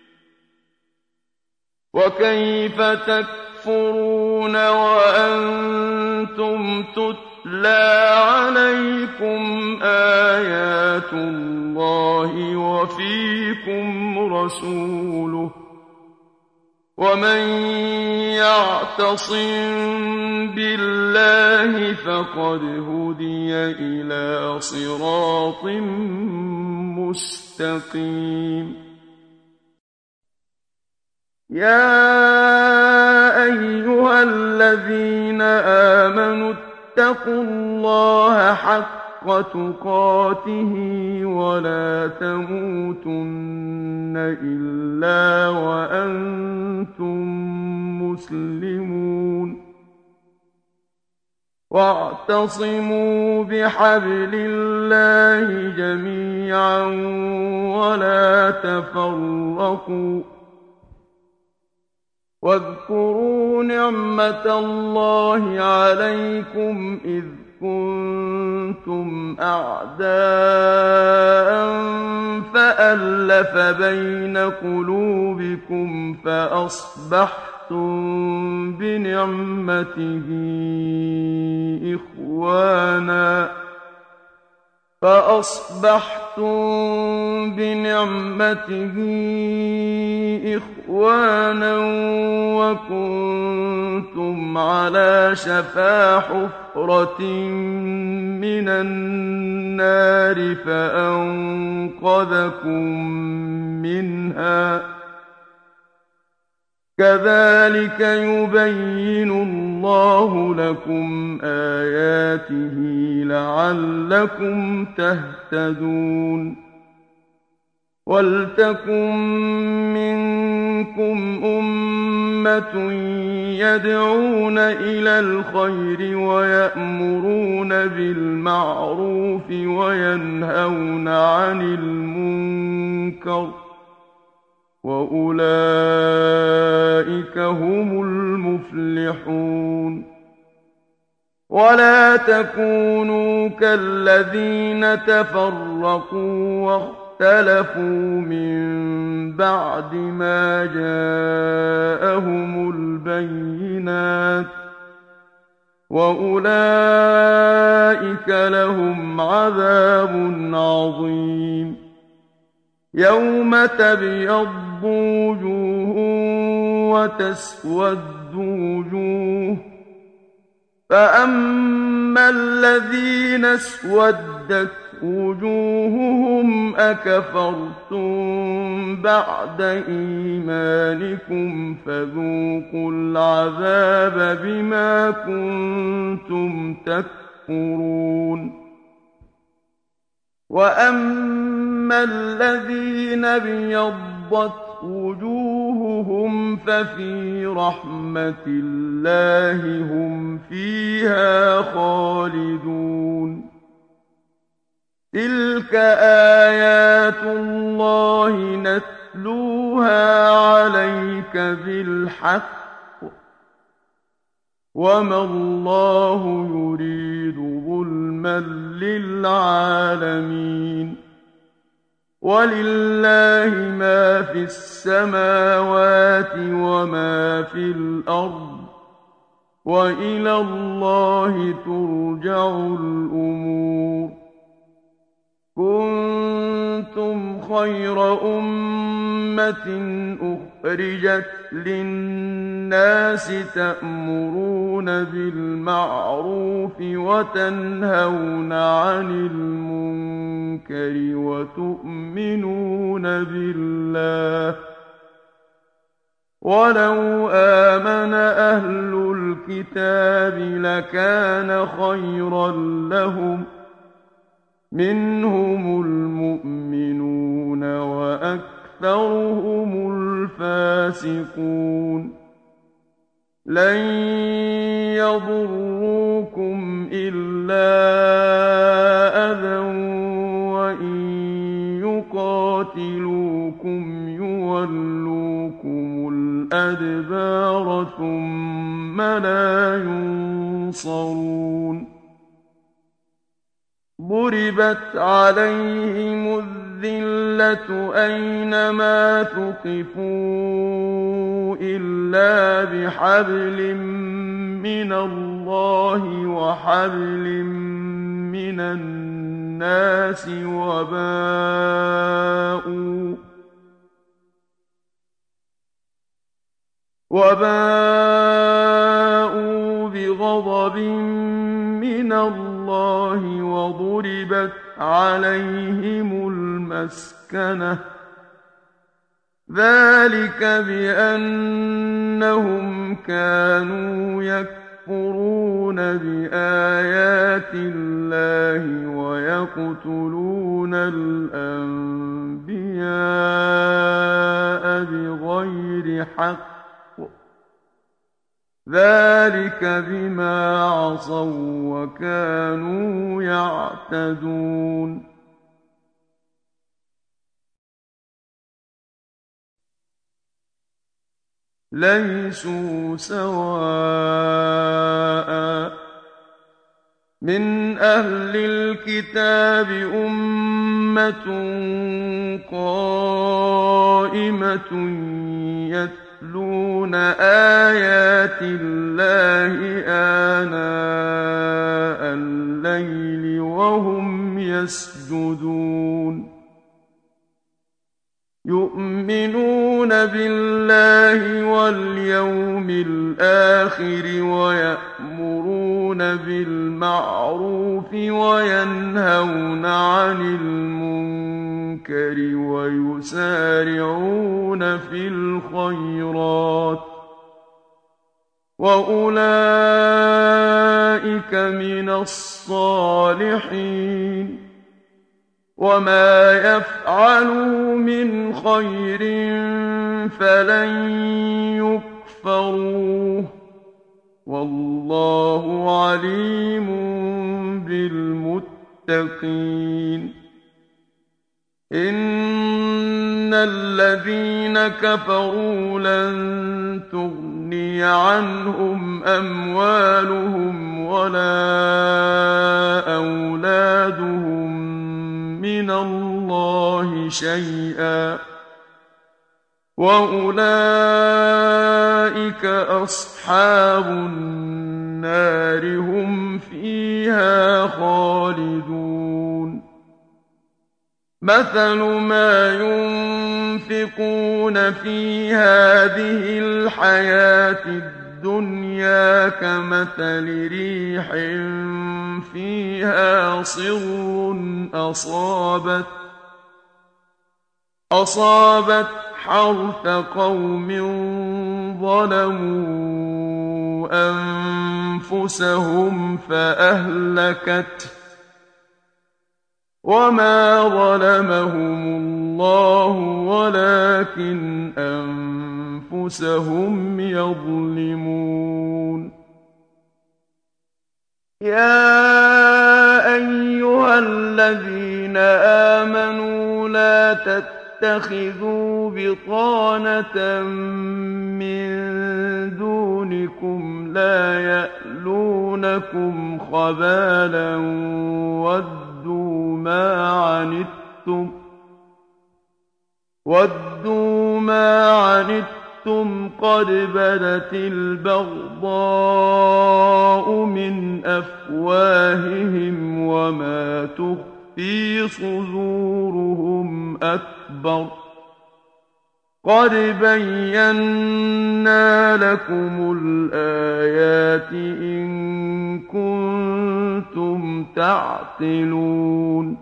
وَكَيْفَ تَكْفُرُونَ وَأَنتُمْ تُتْلَىٰ عَلَيْكُمْ آيَاتُ اللَّهِ وَفِيكُمْ رَسُولُهُ ۗ وَمَن يَعْتَصِم بِاللَّهِ فَقَدْ هُدِيَ إِلَىٰ صِرَاطٍ مُّسْتَقِيمٍ يَا أَيُّهَا الَّذِينَ آمَنُوا اتَّقُوا اللَّهَ حَقَّ تُقَاتِهِ وَلَا تَمُوتُنَّ إِلَّا وَأَنتُم مُّسْلِمُونَ وَاعْتَصِمُوا بِحَبْلِ اللَّهِ جَمِيعًا وَلَا تَفَرَّقُوا ۚ وَاذْكُرُوا نِعْمَةَ اللَّهِ عَلَيْكُمْ إِذْ كُنتُمْ أَعْدَاءً فَأَلَّفَ بَيْنَ قُلُوبِكُمْ فَأَصْبَحْتُم بِنِعْمَتِهِ إِخْوَانًا فَأَصْبَحْتُم بِنِعْمَتِهِ إِخْوَانًا وَكُنتُمْ عَلَىٰ شَفَا حُفْرَةٍ مِّنَ النَّارِ فَأَنقَذَكُم مِّنْهَا ۗ كَذَٰلِكَ يُبَيِّنُ اللَّهُ لَكُمْ آيَاتِهِ لَعَلَّكُمْ تَهْتَدُونَ وَلْتَكُن مِّنكُمْ أُمَّةٌ يَدْعُونَ إِلَى الْخَيْرِ وَيَأْمُرُونَ بِالْمَعْرُوفِ وَيَنْهَوْنَ عَنِ الْمُنكَرِ ۚ وَأُولَٰئِكَ هُمُ الْمُفْلِحُونَ وَلَا تَكُونُوا كَالَّذِينَ تَفَرَّقُوا وَاخْتَلَفُوا مِن بَعْدِ مَا جَاءَهُمُ الْبَيِّنَاتُ ۚ وَأُولَٰئِكَ لَهُمْ عَذَابٌ عَظِيمٌ يَوْمَ تَبْيَضُّ وُجُوهٌ وَتَسْوَدُّ وُجُوهٌ ۚ فَأَمَّا الَّذِينَ اسْوَدَّتْ وُجُوهُهُمْ أَكَفَرْتُم بَعْدَ إِيمَانِكُمْ فَذُوقُوا الْعَذَابَ بِمَا كُنتُمْ تَكْفُرُونَ وَأَمَّا الَّذِينَ ابْيَضَّتْ وُجُوهُهُمْ فَفِي رَحْمَةِ اللَّهِ هُمْ فِيهَا خَالِدُونَ تِلْكَ آيَاتُ اللَّهِ نَتْلُوهَا عَلَيْكَ بِالْحَقِّ ۚ وَمَا اللَّهُ يُرِيدُ ظُلْمًا لِّلْعَالَمِينَ وَلِلَّهِ مَا فِي السَّمَاوَاتِ وَمَا فِي الْأَرْضِ ۚ وَإِلَى اللَّهِ تُرْجَعُ الْأُمُورُ كنتم خير أمة أخرجت للناس تأمرون بالمعروف وتنهون عن المنكر وتؤمنون بالله ولو آمن أهل الكتاب لكان خيرا لهم منهم المؤمنون وأكثرهم الفاسقون لن يضروكم إلا أذى وإن يقاتلوكم يولوكم الأدبار ثم لا ينصرون ضربت عليهم الذلة أينما ثقفوا إلا بحبل من الله وحبل من الناس وباءوا وباءوا بغضب من الله وضربت عليهم المسكنة ذلك بأنهم كانوا يكفرون بآيات الله ويقتلون الأنبياء بغير حق ذلك بما عصوا وكانوا يعتدون ليسوا سواء من أهل الكتاب أمة قائمة يتلون آيات الله آناء الليل وهم يسجدون يؤمنون بالله واليوم الآخر ويأمرون بالمعروف وينهون عن المنكر ويسارعون في الخيرات وأولئك من الصالحين وما يفعلوا من خير فلن يكفروه والله عليم بالمتقين إن الذين كفروا لن تغني عنهم أموالهم ولا أولادهم من الله شيئا وأولئك أصحاب النار هم فيها خالدون مثل ما ينفقون في هذه الحياة الدنيا كمثل ريح فيها صر أصابت أصابت حرث قوم ظلموا أنفسهم فأهلكته وما ظلمهم الله ولكن أنفسهم يظلمون يا أيها الذين آمنوا لا تتخذوا بطانة من دونكم لا يألونكم خبالا ودوا ما عنتم ودوا ما عنتم قد بدت البغضاء من أفواههم وما تخفي في صدورهم أكبر قد بينا لكم الآيات إن كنتم تعقلون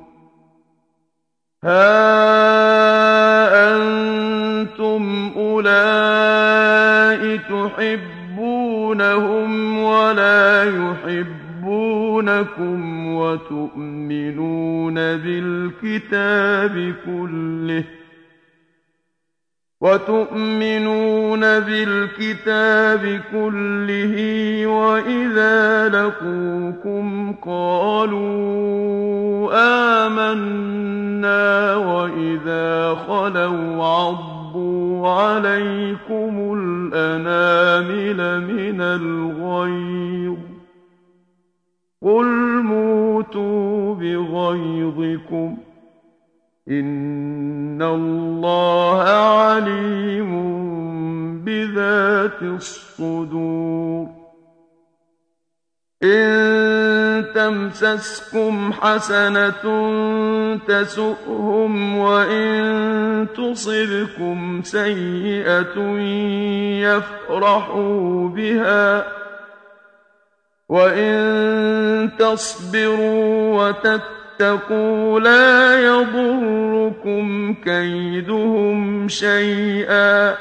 ها أنتم أولئك تحبونهم ولا يحبونكم وتؤمنون بالكتاب كله وتؤمنون بالكتاب كله وإذا لقوكم قالوا آمنا وإذا خلوا عضوا عليكم الأنامل من الغيظ قل موتوا بغيظكم إن الله عليم بذات الصدور إن تمسسكم حسنة تسؤهم وإن تصبكم سيئة يفرحوا بها وإن تصبروا وتتقوا لا يضركم كيدهم شيئا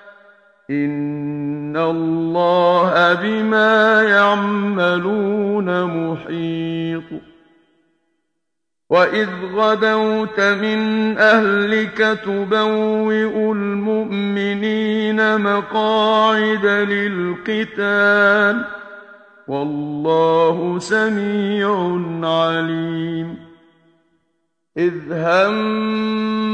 إن الله بما يعملون محيط وإذ غدوت من أهلك تبوئ المؤمنين مقاعد للقتال والله سميع عليم إذ هم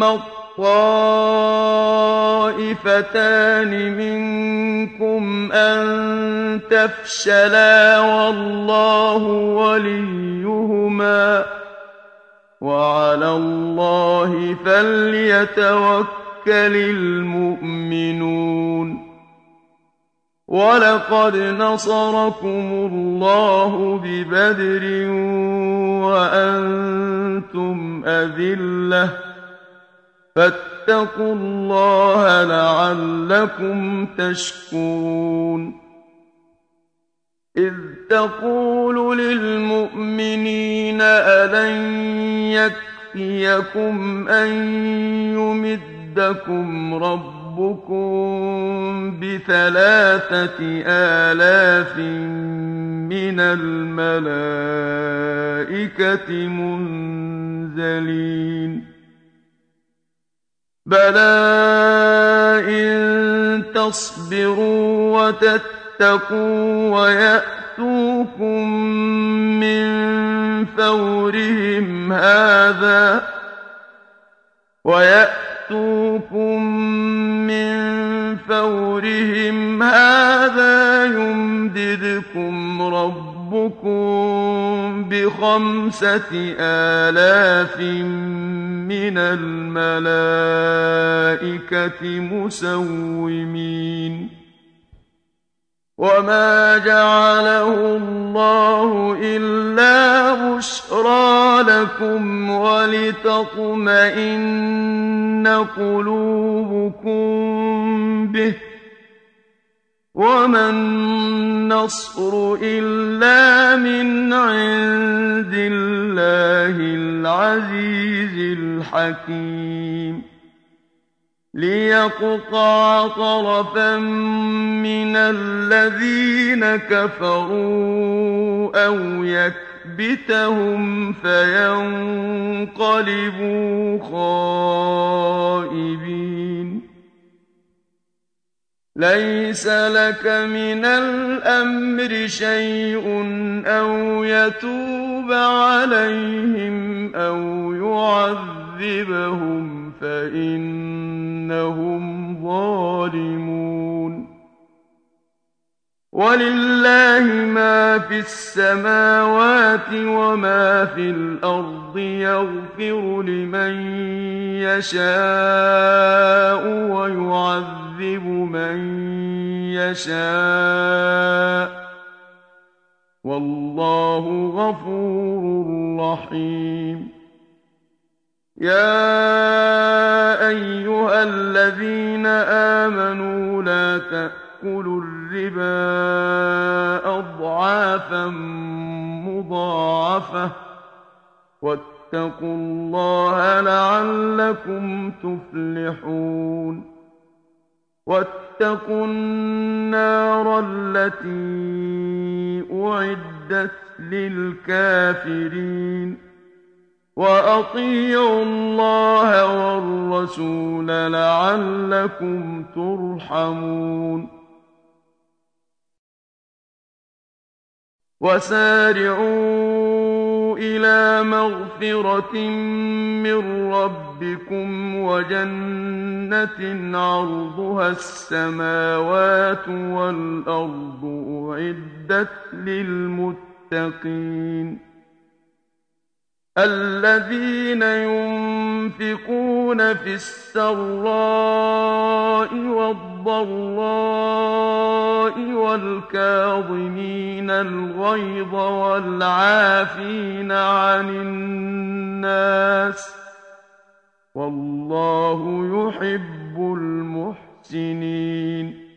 الطائفتان منكم أن تفشلا والله وليهما وعلى الله فليتوكل المؤمنون ولقد نصركم الله ببدر وأنتم أذلة فاتقوا الله لعلكم تشكرون إذ تقول للمؤمنين ألن يكفيكم أن يمدكم ربكم ربكم بثلاثة آلاف من الملائكة منزلين بلى إن تصبروا وتتقوا ويأتوكم من فورهم هذا ويأتوكم يأتوكم من فورهم هذا يمددكم ربكم بخمسة آلاف من الملائكة مسومين وما جعله الله إلا بشرى لكم ولتطمئن قلوبكم به وما النصر إلا من عند الله العزيز الحكيم ليقطع طرفا من الذين كفروا أو يكبتهم فينقلبوا خائبين ليس لك من الأمر شيء أو يتوب عليهم أو يعذبهم فإنهم ظالمون ولله ما في السماوات وما في الأرض يغفر لمن يشاء ويعذب من يشاء والله غفور رحيم يَا أَيُّهَا الَّذِينَ آمَنُوا لَا تَأْكُلُوا الرِّبَا أَضْعَافًا مُّضَاعَفَةً ۖ وَاتَّقُوا اللَّهَ لَعَلَّكُمْ تُفْلِحُونَ وَاتَّقُوا النَّارَ الَّتِي أُعِدَّتْ لِلْكَافِرِينَ وَأَطِيعُوا اللَّهَ وَالرَّسُولَ لَعَلَّكُمْ تُرْحَمُونَ وَسَارِعُوا إِلَىٰ مَغْفِرَةٍ مِّن رَّبِّكُمْ وَجَنَّةٍ عَرْضُهَا السَّمَاوَاتُ وَالْأَرْضُ أُعِدَّتْ لِلْمُتَّقِينَ الَّذِينَ يُنفِقُونَ فِي السَّرَّاءِ وَالضَّرَّاءِ وَالْكَاظِمِينَ الْغَيْظَ وَالْعَافِينَ عَنِ النَّاسِ ۗ وَاللَّهُ يُحِبُّ الْمُحْسِنِينَ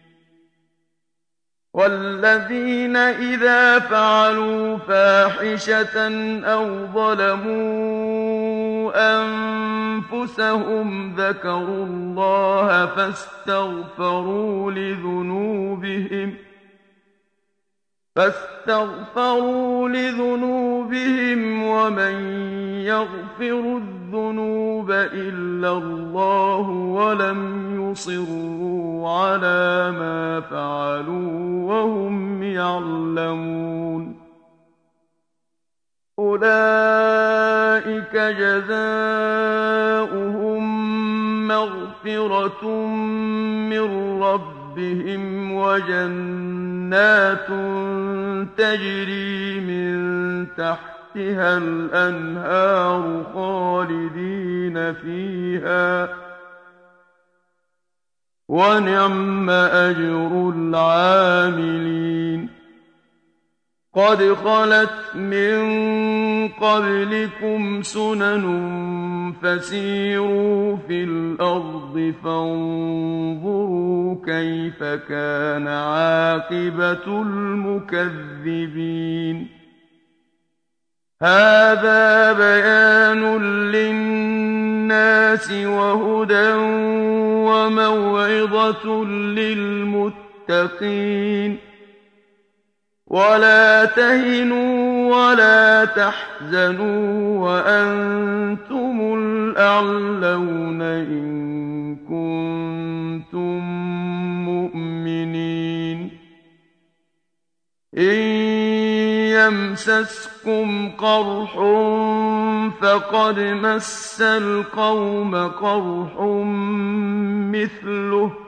وَالَّذِينَ إِذَا فَعَلُوا فَاحِشَةً أَوْ ظَلَمُوا أَنفُسَهُمْ ذَكَرُوا اللَّهَ فَاسْتَغْفَرُوا لِذُنُوبِهِمْ فاستغفروا لذنوبهم ومن يغفر الذنوب إلا الله ولم يصروا على ما فعلوا وهم يعلمون أولئك جزاؤهم مغفرة من ربهم وجنات تجري من تحتها الأنهار خالدين فيها ونعم أجر العاملين قد خلت من قبلكم سنن فسيروا في الأرض فانظروا كيف كان عاقبة المكذبين هذا بيان للناس وهدى وموعظة للمتقين ولا تهنوا ولا تحزنوا وأنتم الأعلون إن كنتم مؤمنين إن يمسسكم قرح فقد مس القوم قرح مثله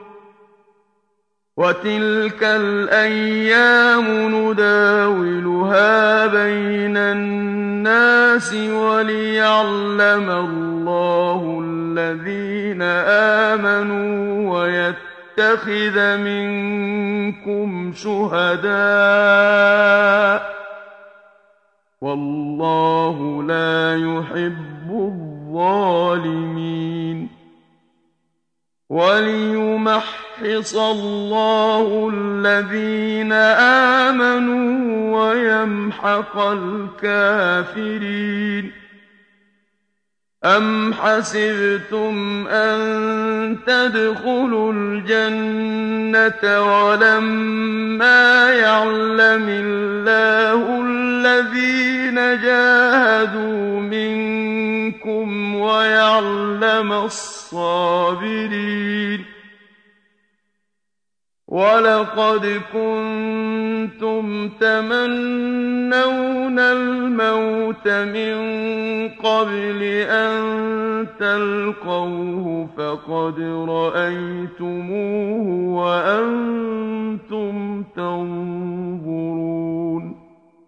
وتلك الأيام نداولها بين الناس وليعلم الله الذين آمنوا ويتخذ منكم شهداء والله لا يحب الظالمين وليمحص الله الذين آمنوا ويمحق الكافرين أم حسبتم أن تدخلوا الجنة ولما يعلم الله الذين جاهدوا منكم ويعلم الصابرين ولقد كنتم تمنون الموت من قبل أن تلقوه فقد رأيتموه وأنتم تنظرون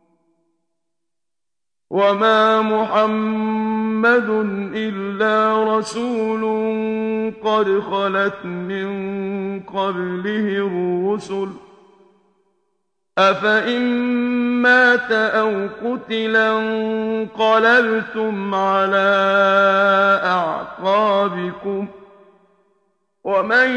وما محمد إلا رسول قد خلت من قبله الرسل أفإن مات أو قتلا انقلبتم على أعقابكم ومن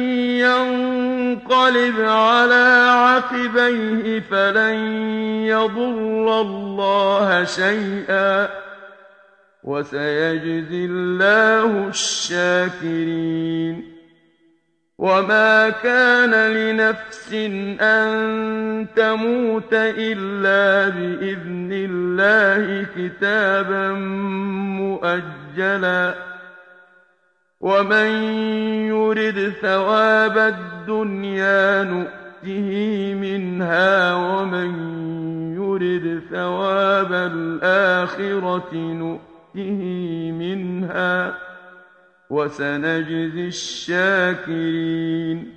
ينقلب على عقبيه فلن يضر الله شيئا وسيجزي الله الشاكرين. وما كان لنفس أن تموت إلا بإذن الله كتابا مؤجلا ومن يرد ثواب الدنيا نؤته منها ومن يرد ثواب الآخرة نؤته منها وسنجزي الشاكرين.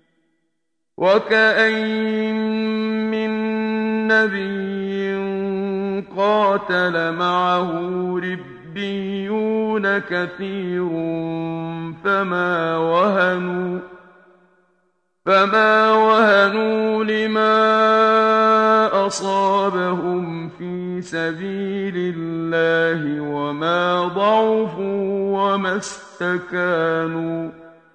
وكأين من نبي قاتل معه ربيون كثير فما وهنوا فما وهنوا لما أصابهم في سبيل الله وما ضعفوا وما استكانوا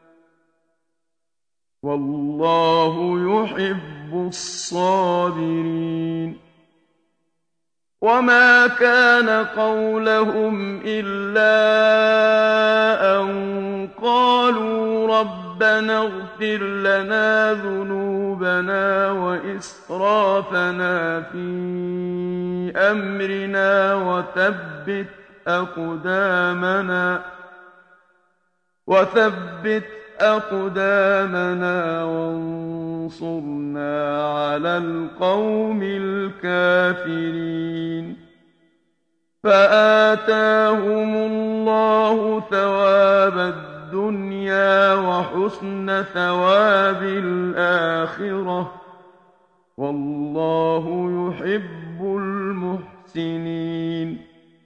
والله يحب الصابرين. وما كان قولهم إلا أن قالوا ربنا اغفر لنا ذنوبنا وإسرافنا في أمرنا وثبت أقدامنا وثبت أقدامنا وانصرنا على القوم الكافرين. فآتاهم الله ثواب الدنيا وحسن ثواب الآخرة والله يحب المحسنين.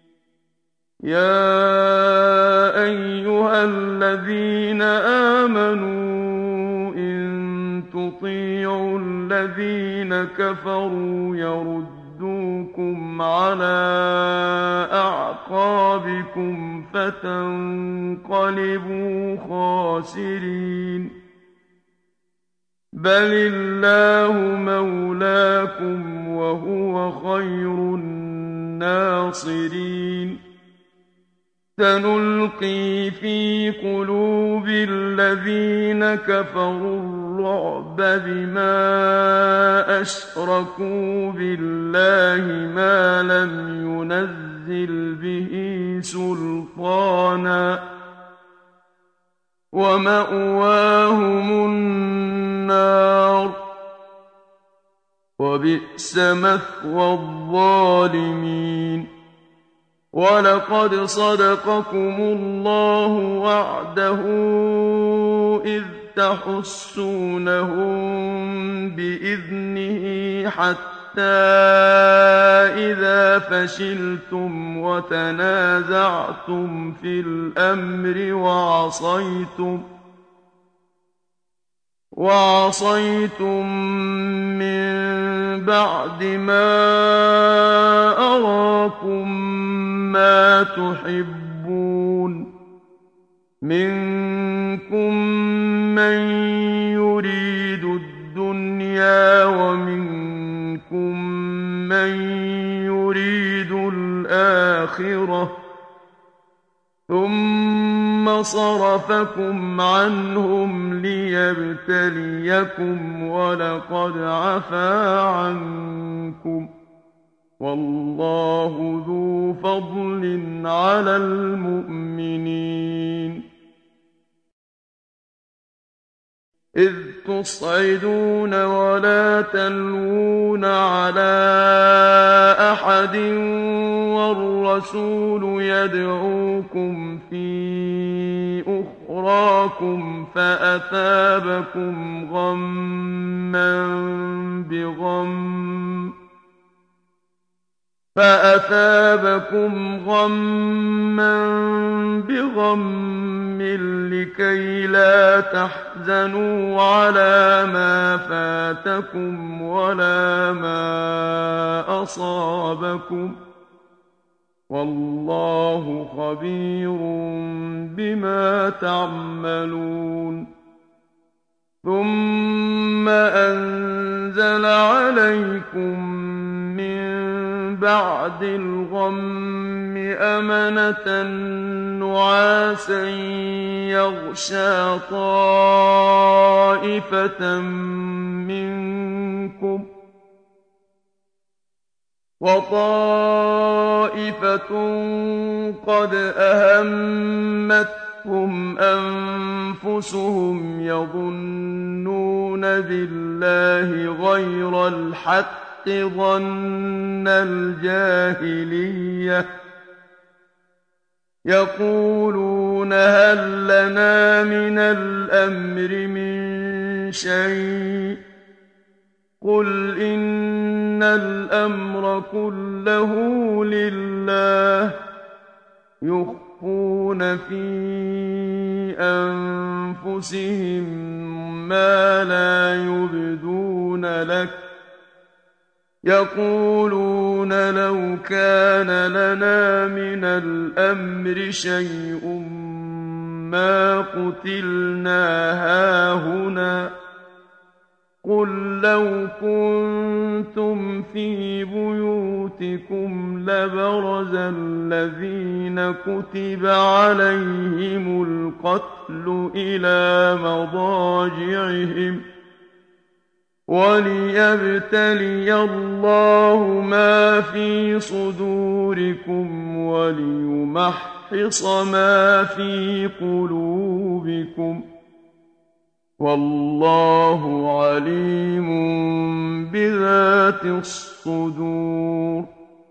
يا أيها الذين آمنوا إن تطيعوا الذين كفروا يردوكم على أعقابكم فتنقلبوا خاسرين. بل الله مولاكم وهو خير الناصرين. سنلقي في قلوب الذين كفروا الرعب بما أشركوا بالله ما لم ينزل به سلطانا ومأواهم النار وبئس مثوى الظالمين. ولقد صدقكم الله وعده إذ تحسونهم بإذنه حتى إذا فشلتم وتنازعتم في الأمر وعصيتم وعصيتم من بعد ما أراكم ما تحبون منكم من يريد الدنيا ومنكم من يريد الآخرة ثم صرفكم عنهم ليبتليكم ولقد عفا عنكم والله ذو فضل على المؤمنين. إذ تصعدون ولا تلوون على أحد والرسول يدعوكم في أخراكم فأثابكم غما بغم فأثابكم غما بغم لكي لا تحزنوا على ما فاتكم فاتكم ولا ما أصابكم والله خبير بما تعملون ثم أنزل عليكم من بعد الغم أمنة نعاسا يغشى طائفة منكم وطائفة قد أهمتهم أنفسهم يظنون بالله غير الحق ظن الجاهلية يقولون هل لنا من الأمر من شيء قل إن الأمر كله لله يخفون في أنفسهم ما لا يبدون لك يقولون لو كان لنا من الأمر شيء ما قتلنا هاهنا قل لو كنتم في بيوتكم لبرز الذين كتب عليهم القتل إلى مضاجعهم وليبتلي الله ما في صدوركم وليمحص ما في قلوبكم والله عليم بذات الصدور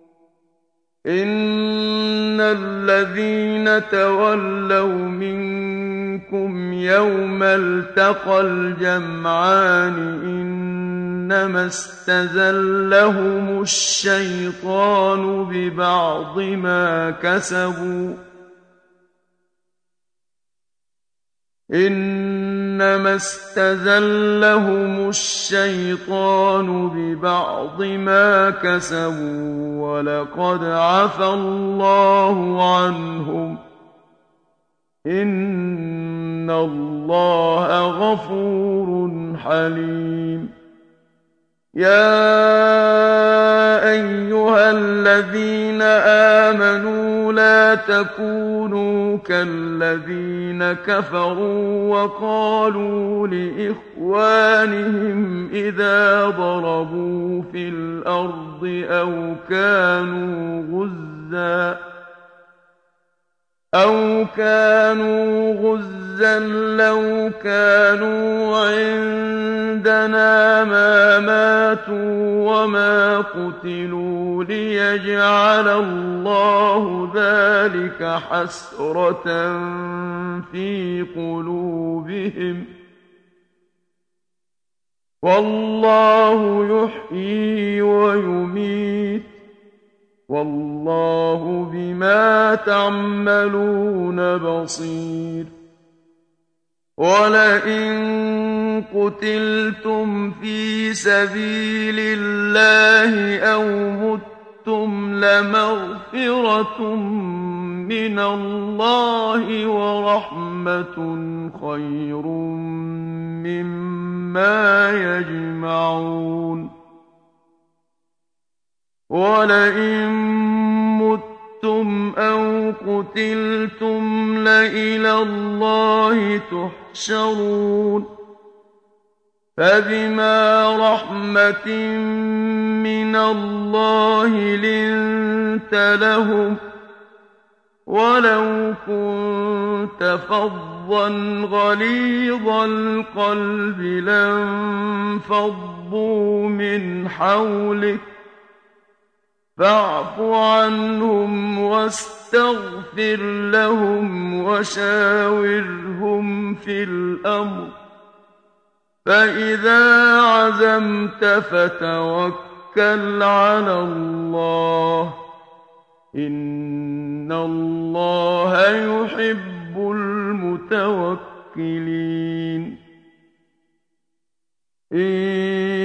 إن الذين تولوا منكم يوم التقى الجمعان إنما استزلهم الشيطان ببعض ما كسبوا إنما استزلهم الشيطان ببعض ما كسبوا ولقد عفى الله عنهم إن الله غفور حليم يا أيها الذين آمنوا لا تكونوا كالذين كفروا وقالوا لإخوانهم إذا ضربوا في الأرض أو كانوا غزاً أو كانوا غزا لو كانوا عندنا ما ماتوا وما قتلوا ليجعل الله ذلك حسرة في قلوبهم والله يحيي ويميت والله بما تعملون بصير ولئن قتلتم في سبيل الله أو متم لمغفرة من الله ورحمة خير مما يجمعون ولئن متم أو قتلتم لإلى الله تحشرون فبما رحمة من الله لنت لهم ولو كنت فظا غليظ القلب لانفضوا من حولك فاعف عنهم واستغفر لهم وشاورهم في الأمر فإذا عزمت فتوكل على الله إن الله يحب المتوكلين إن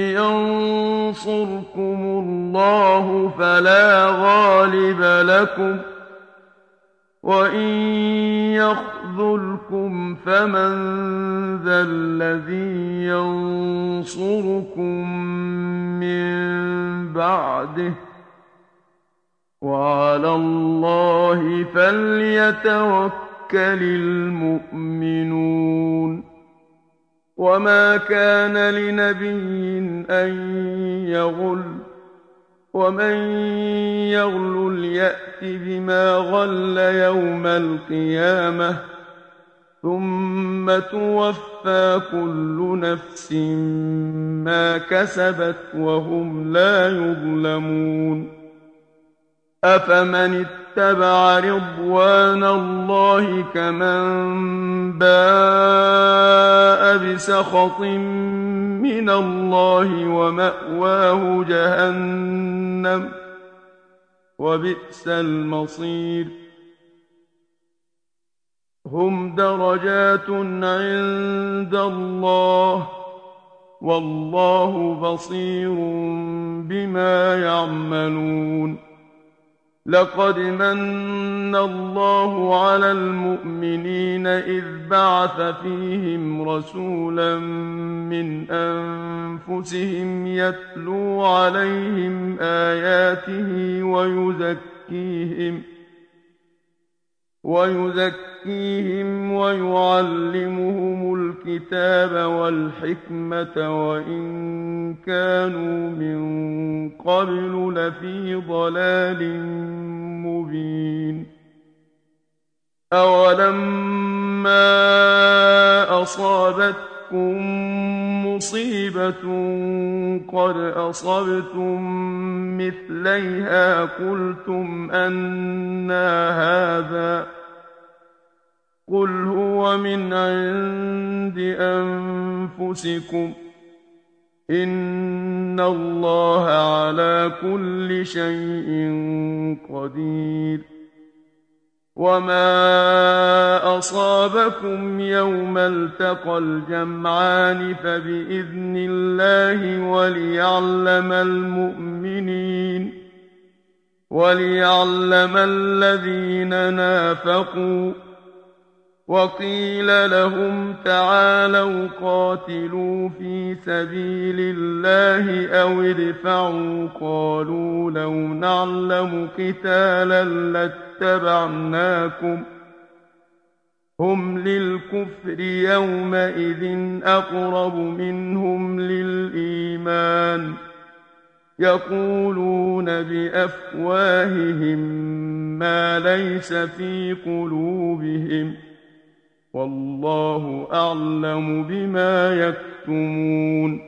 ينصركم الله فلا غالب لكم وإن يخذلكم فمن ذا الذي ينصركم من بعده وعلى الله فليتوكل المؤمنون وما كان لنبي أن يغل ومن يغلل يأت بما غل يوم القيامة ثم توفى كل نفس ما كسبت وهم لا يظلمون أفمن اتبع رضوان الله كمن باء بسخط من الله ومأواه جهنم وبئس المصير هم درجات عند الله والله بصير بما يعملون لقد من الله على المؤمنين إذ بعث فيهم رسولا من أنفسهم يتلو عليهم آياته ويزكيهم ويزكيهم ويعلمهم الكتاب والحكمة وإن كانوا من قبل لفي ضلال مبين أولما أصابتكم مصيبة قد أصبتم مثليها قلتم أنى هذا قل هو من عند أنفسكم إن الله على كل شيء قدير وما أصابكم يوم التقى الجمعان فبإذن الله وليعلم المؤمنين وليعلم الذين نافقوا وقيل لهم تعالوا قاتلوا في سبيل الله أو ادفعوا قالوا لو نعلم قتالا لاتبعناكم هم للكفر يومئذ أقرب منهم للإيمان يقولون بأفواههم ما ليس في قلوبهم والله أعلم بما يكتمون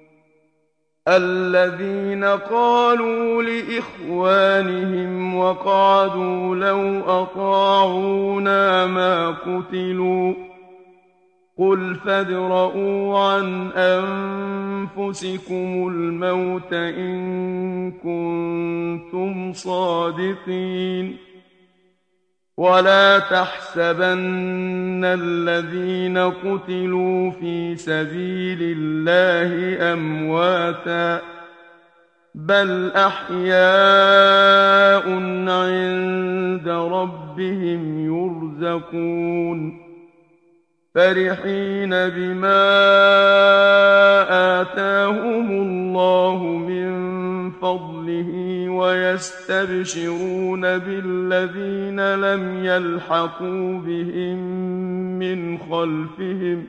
الذين قالوا لإخوانهم وقعدوا لو أطاعونا ما قتلوا قل فادرءوا عن أنفسكم الموت إن كنتم صادقين ولا تحسبن الذين قتلوا في سبيل الله أمواتا بل أحياء عند ربهم يرزقون فرحين بما آتاهم الله من فضله ويستبشرون بالذين لم يلحقوا بهم من خلفهم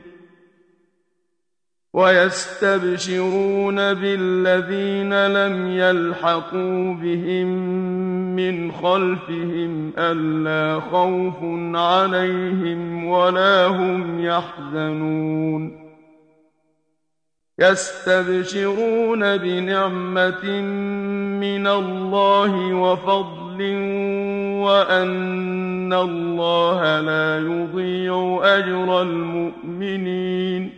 ويستبشرون بالذين لم يلحقوا بهم من خلفهم ألا خوف عليهم ولا هم يحزنون يستبشرون بنعمة من الله وفضل وأن الله لا يضيع أجر المؤمنين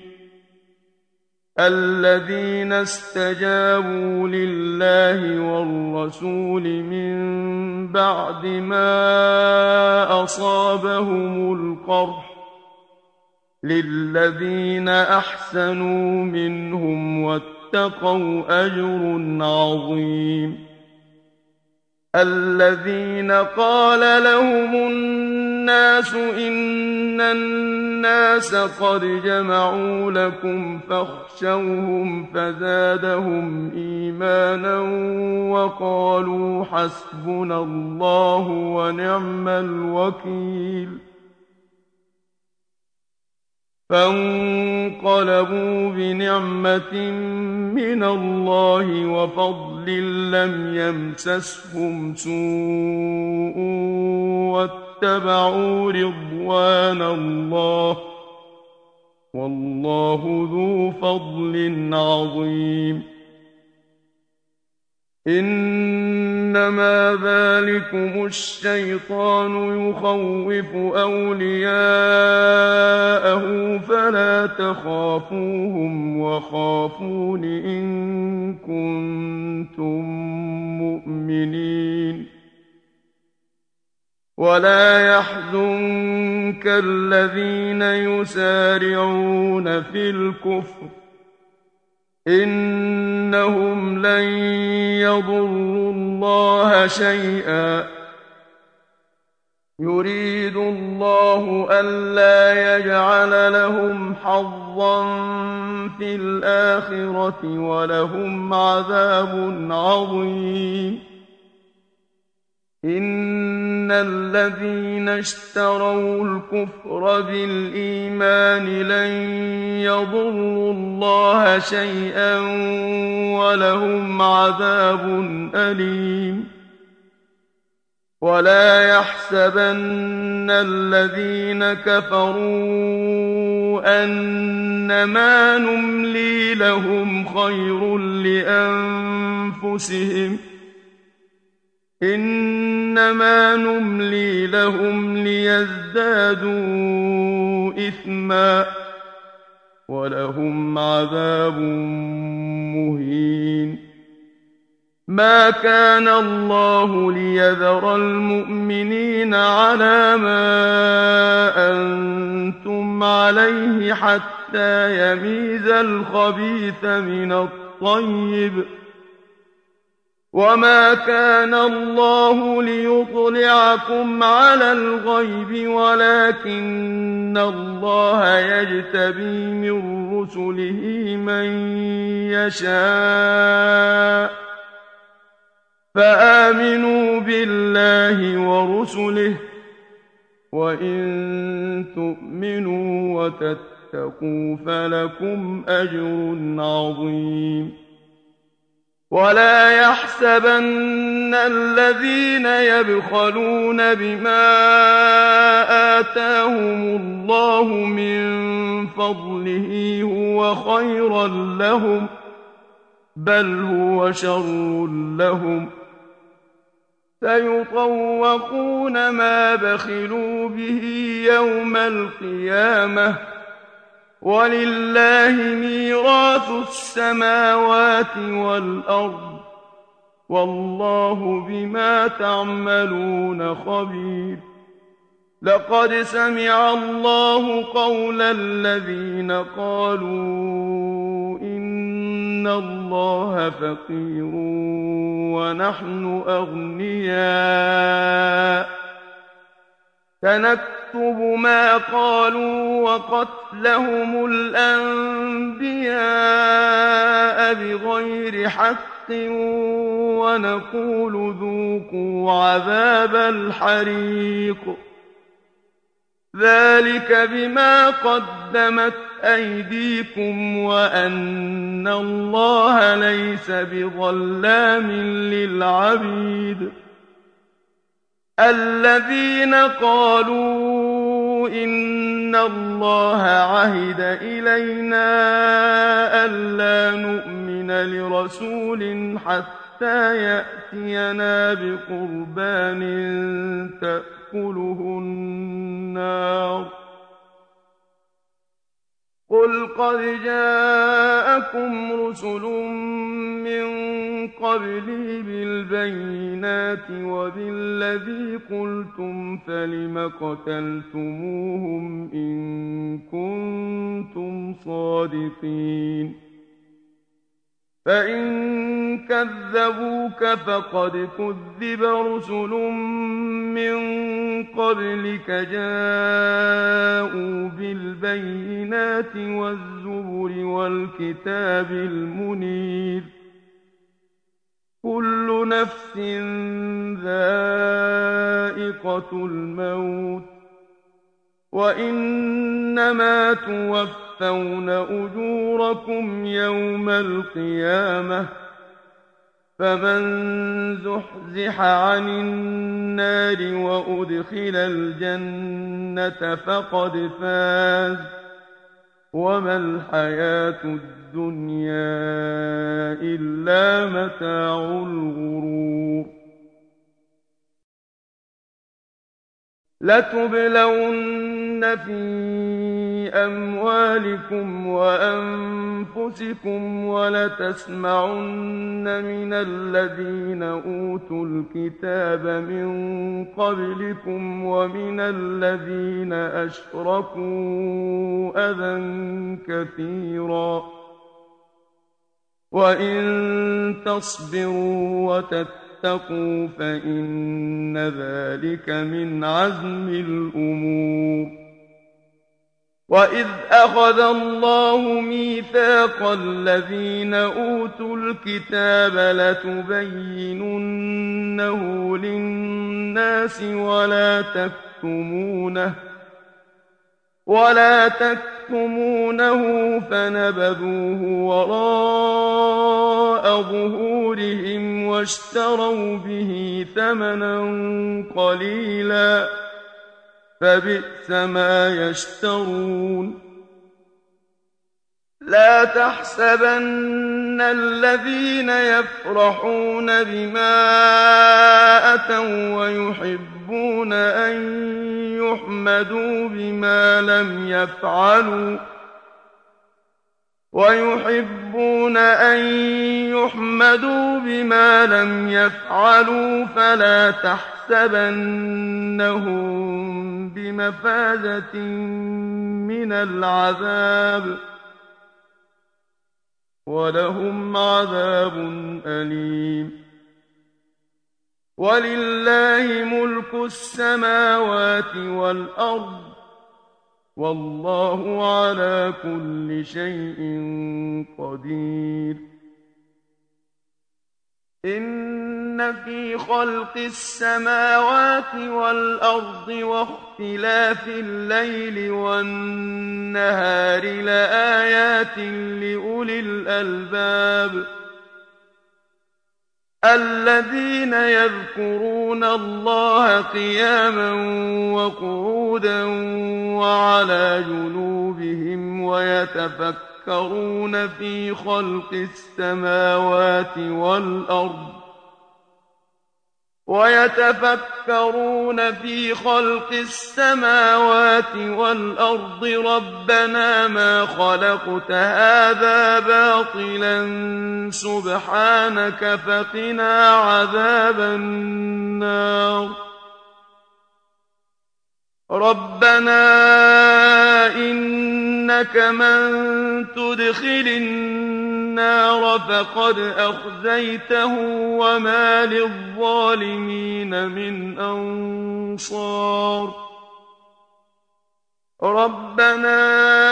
الذين استجابوا لله والرسول من بعد ما أصابهم القرح للذين أحسنوا منهم واتقوا واتقوا أجر عظيم. الذين قال لهم الناس إن الناس قد جمعوا لكم فاخشوهم فزادهم إيمانا وقالوا حسبنا الله ونعم الوكيل. فانقلبوا بنعمة من الله وفضل لم يمسسهم سوء واتبعوا رضوان الله والله ذو فضل عظيم. إنما ذلكم الشيطان يخوف أولياءه فلا تخافوهم وخافون إن كنتم مؤمنين. ولا يحزنك الذين يسارعون في الكفر إنهم لن يضروا الله شيئا يريد الله ألا يجعل لهم حظا في الآخرة ولهم عذاب عظيم. إن الذين اشتروا الكفر بالإيمان لن يضروا الله شيئا ولهم عذاب أليم. ولا يحسبن الذين كفروا أنما نملي لهم خير لأنفسهم إنما نملي لهم ليزدادوا إثما ولهم عذاب مهين. ما كان الله ليذر المؤمنين على ما أنتم عليه حتى يميز الخبيث من الطيب وما كان الله ليطلعكم على الغيب ولكن الله يجتبي من رسله من يشاء فآمنوا بالله ورسله وإن تؤمنوا وتتقوا فلكم أجر عظيم. ولا يحسبن الذين يبخلون بما آتاهم الله من فضله هو خيرا لهم بل هو شر لهم سيطوقون ما بخلوا به يوم القيامة ولله ميراث السماوات والأرض والله بما تعملون خبير. لقد سمع الله قول الذين قالوا إن الله فقير ونحن أغنياء سنكتب ما قالوا وقتلهم الأنبياء بغير حق ونقول ذوقوا عذاب الحريق ذلك بما قدمت أيديكم وأن الله ليس بظلام للعبيد. الذين قالوا إن الله عهد إلينا ألا نؤمن لرسول حتى يأتينا بقربان تأكله النار قل قد جاءكم رسل من قبلي بالبينات وبالذي قلتم فلم قتلتموهم إن كنتم صادقين فإن كذبوك فقد كذب رسل من قبلك جاءوا بالبينات والزبر والكتاب المنير كل نفس ذائقة الموت وإنما توفون أجوركم يوم القيامة فمن زحزح عن النار وأدخل الجنة فقد فاز وما الحياة الدنيا إلا متاع الغرور لتبلون في أموالكم وأنفسكم ولتسمعن من الذين أوتوا الكتاب من قبلكم ومن الذين أشركوا أذى كثيرا وإن تصبروا وتتقوا فإن ذلك من عزم الأمور وإذ أخذ الله ميثاق الذين أوتوا الكتاب لتبيننه للناس ولا تكتمونه ولا تكتمونه فنبذوه وراء ظهورهم واشتروا به ثمنا قليلا فبئس ما يشترون لا تحسبن الذين يفرحون بما أتوا ويحبون أن يحمدوا بما لم يفعلوا ويحبون أن يحمدوا بما لم يفعلوا فلا تحسبنهم بمفازة من العذاب ولهم عذاب أليم ولله ملك السماوات والأرض والله على كل شيء قدير إن في خلق السماوات والأرض واختلاف الليل والنهار لآيات لأولي الألباب الذين يذكرون الله قياما وقعودا وعلى جنوبهم ويتفكرون في خلق السماوات والأرض ويتفكرون في خلق السماوات والأرض ربنا ما خلقت هذا باطلا سبحانك فقنا عذاب النار ربنا إنك من تدخل النار فقد أخزيته وما للظالمين من أنصار ربنا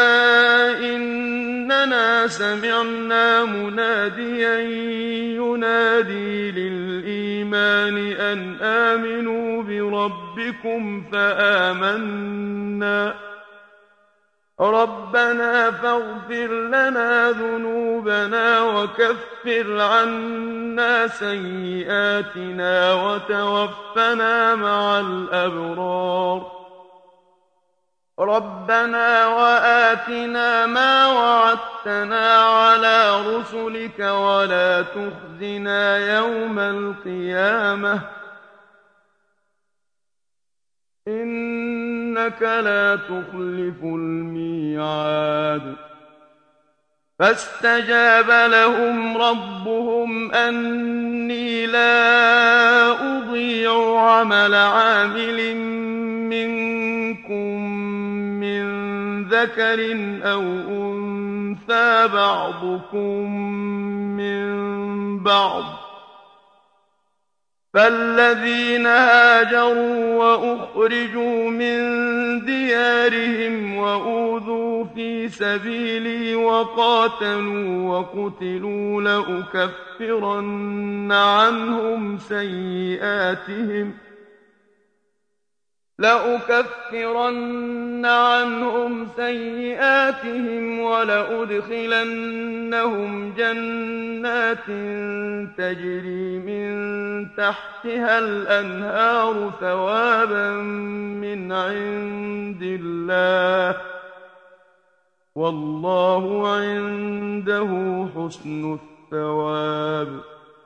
إننا سمعنا مناديا ينادي للإيمان أن آمنوا بربكم فآمنا ربنا فاغفر لنا ذنوبنا وكفر عنا سيئاتنا وتوفنا مع الأبرار ربنا وآتنا ما وعدتنا على رسلك ولا تخزنا يوم القيامة إنك لا تخلف الميعاد فاستجاب لهم ربهم أني لا أضيع عمل عامل منكم من ذكر أو أنثى بعضكم من بعض فالذين هاجروا وأخرجوا من ديارهم وأوذوا في سبيلي وقاتلوا وقتلوا لأكفرن عنهم سيئاتهم لأكفرن عنهم سيئاتهم ولأدخلنهم جنات تجري من تحتها الأنهار ثوابا من عند الله والله عنده حسن الثواب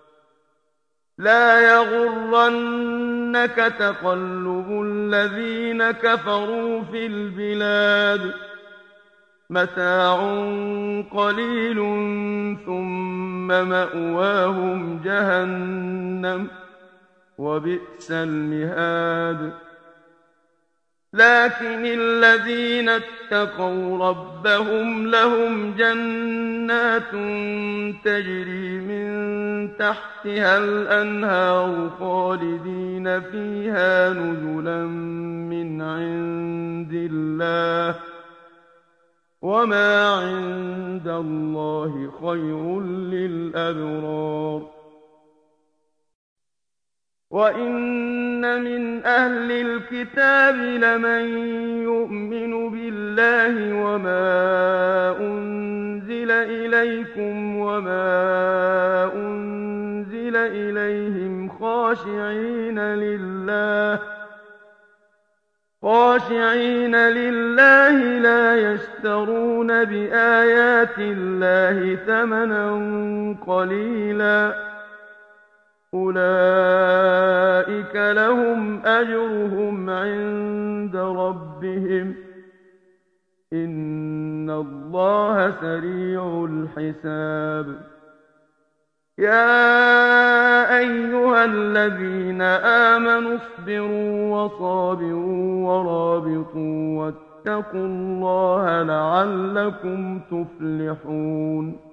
لا يغرنك تقلب الذين كفروا في البلاد متاع قليل ثم مأواهم جهنم وبئس المهاد لكن الذين اتقوا ربهم لهم جنات تجري من تحتها الأنهار خالدين فيها نزلا من عند الله وما عند الله خير للأبرار وإن من أهل الكتاب لمن يؤمن بالله وما أنزل إليكم وما أنزل إليهم خاشعين لله خاشعين لله لا يشترون بآيات الله ثمنا قليلا أولئك لهم أجرهم عند ربهم إن الله سريع الحساب يا أيها الذين آمنوا اصبروا وصابروا ورابطوا واتقوا الله لعلكم تفلحون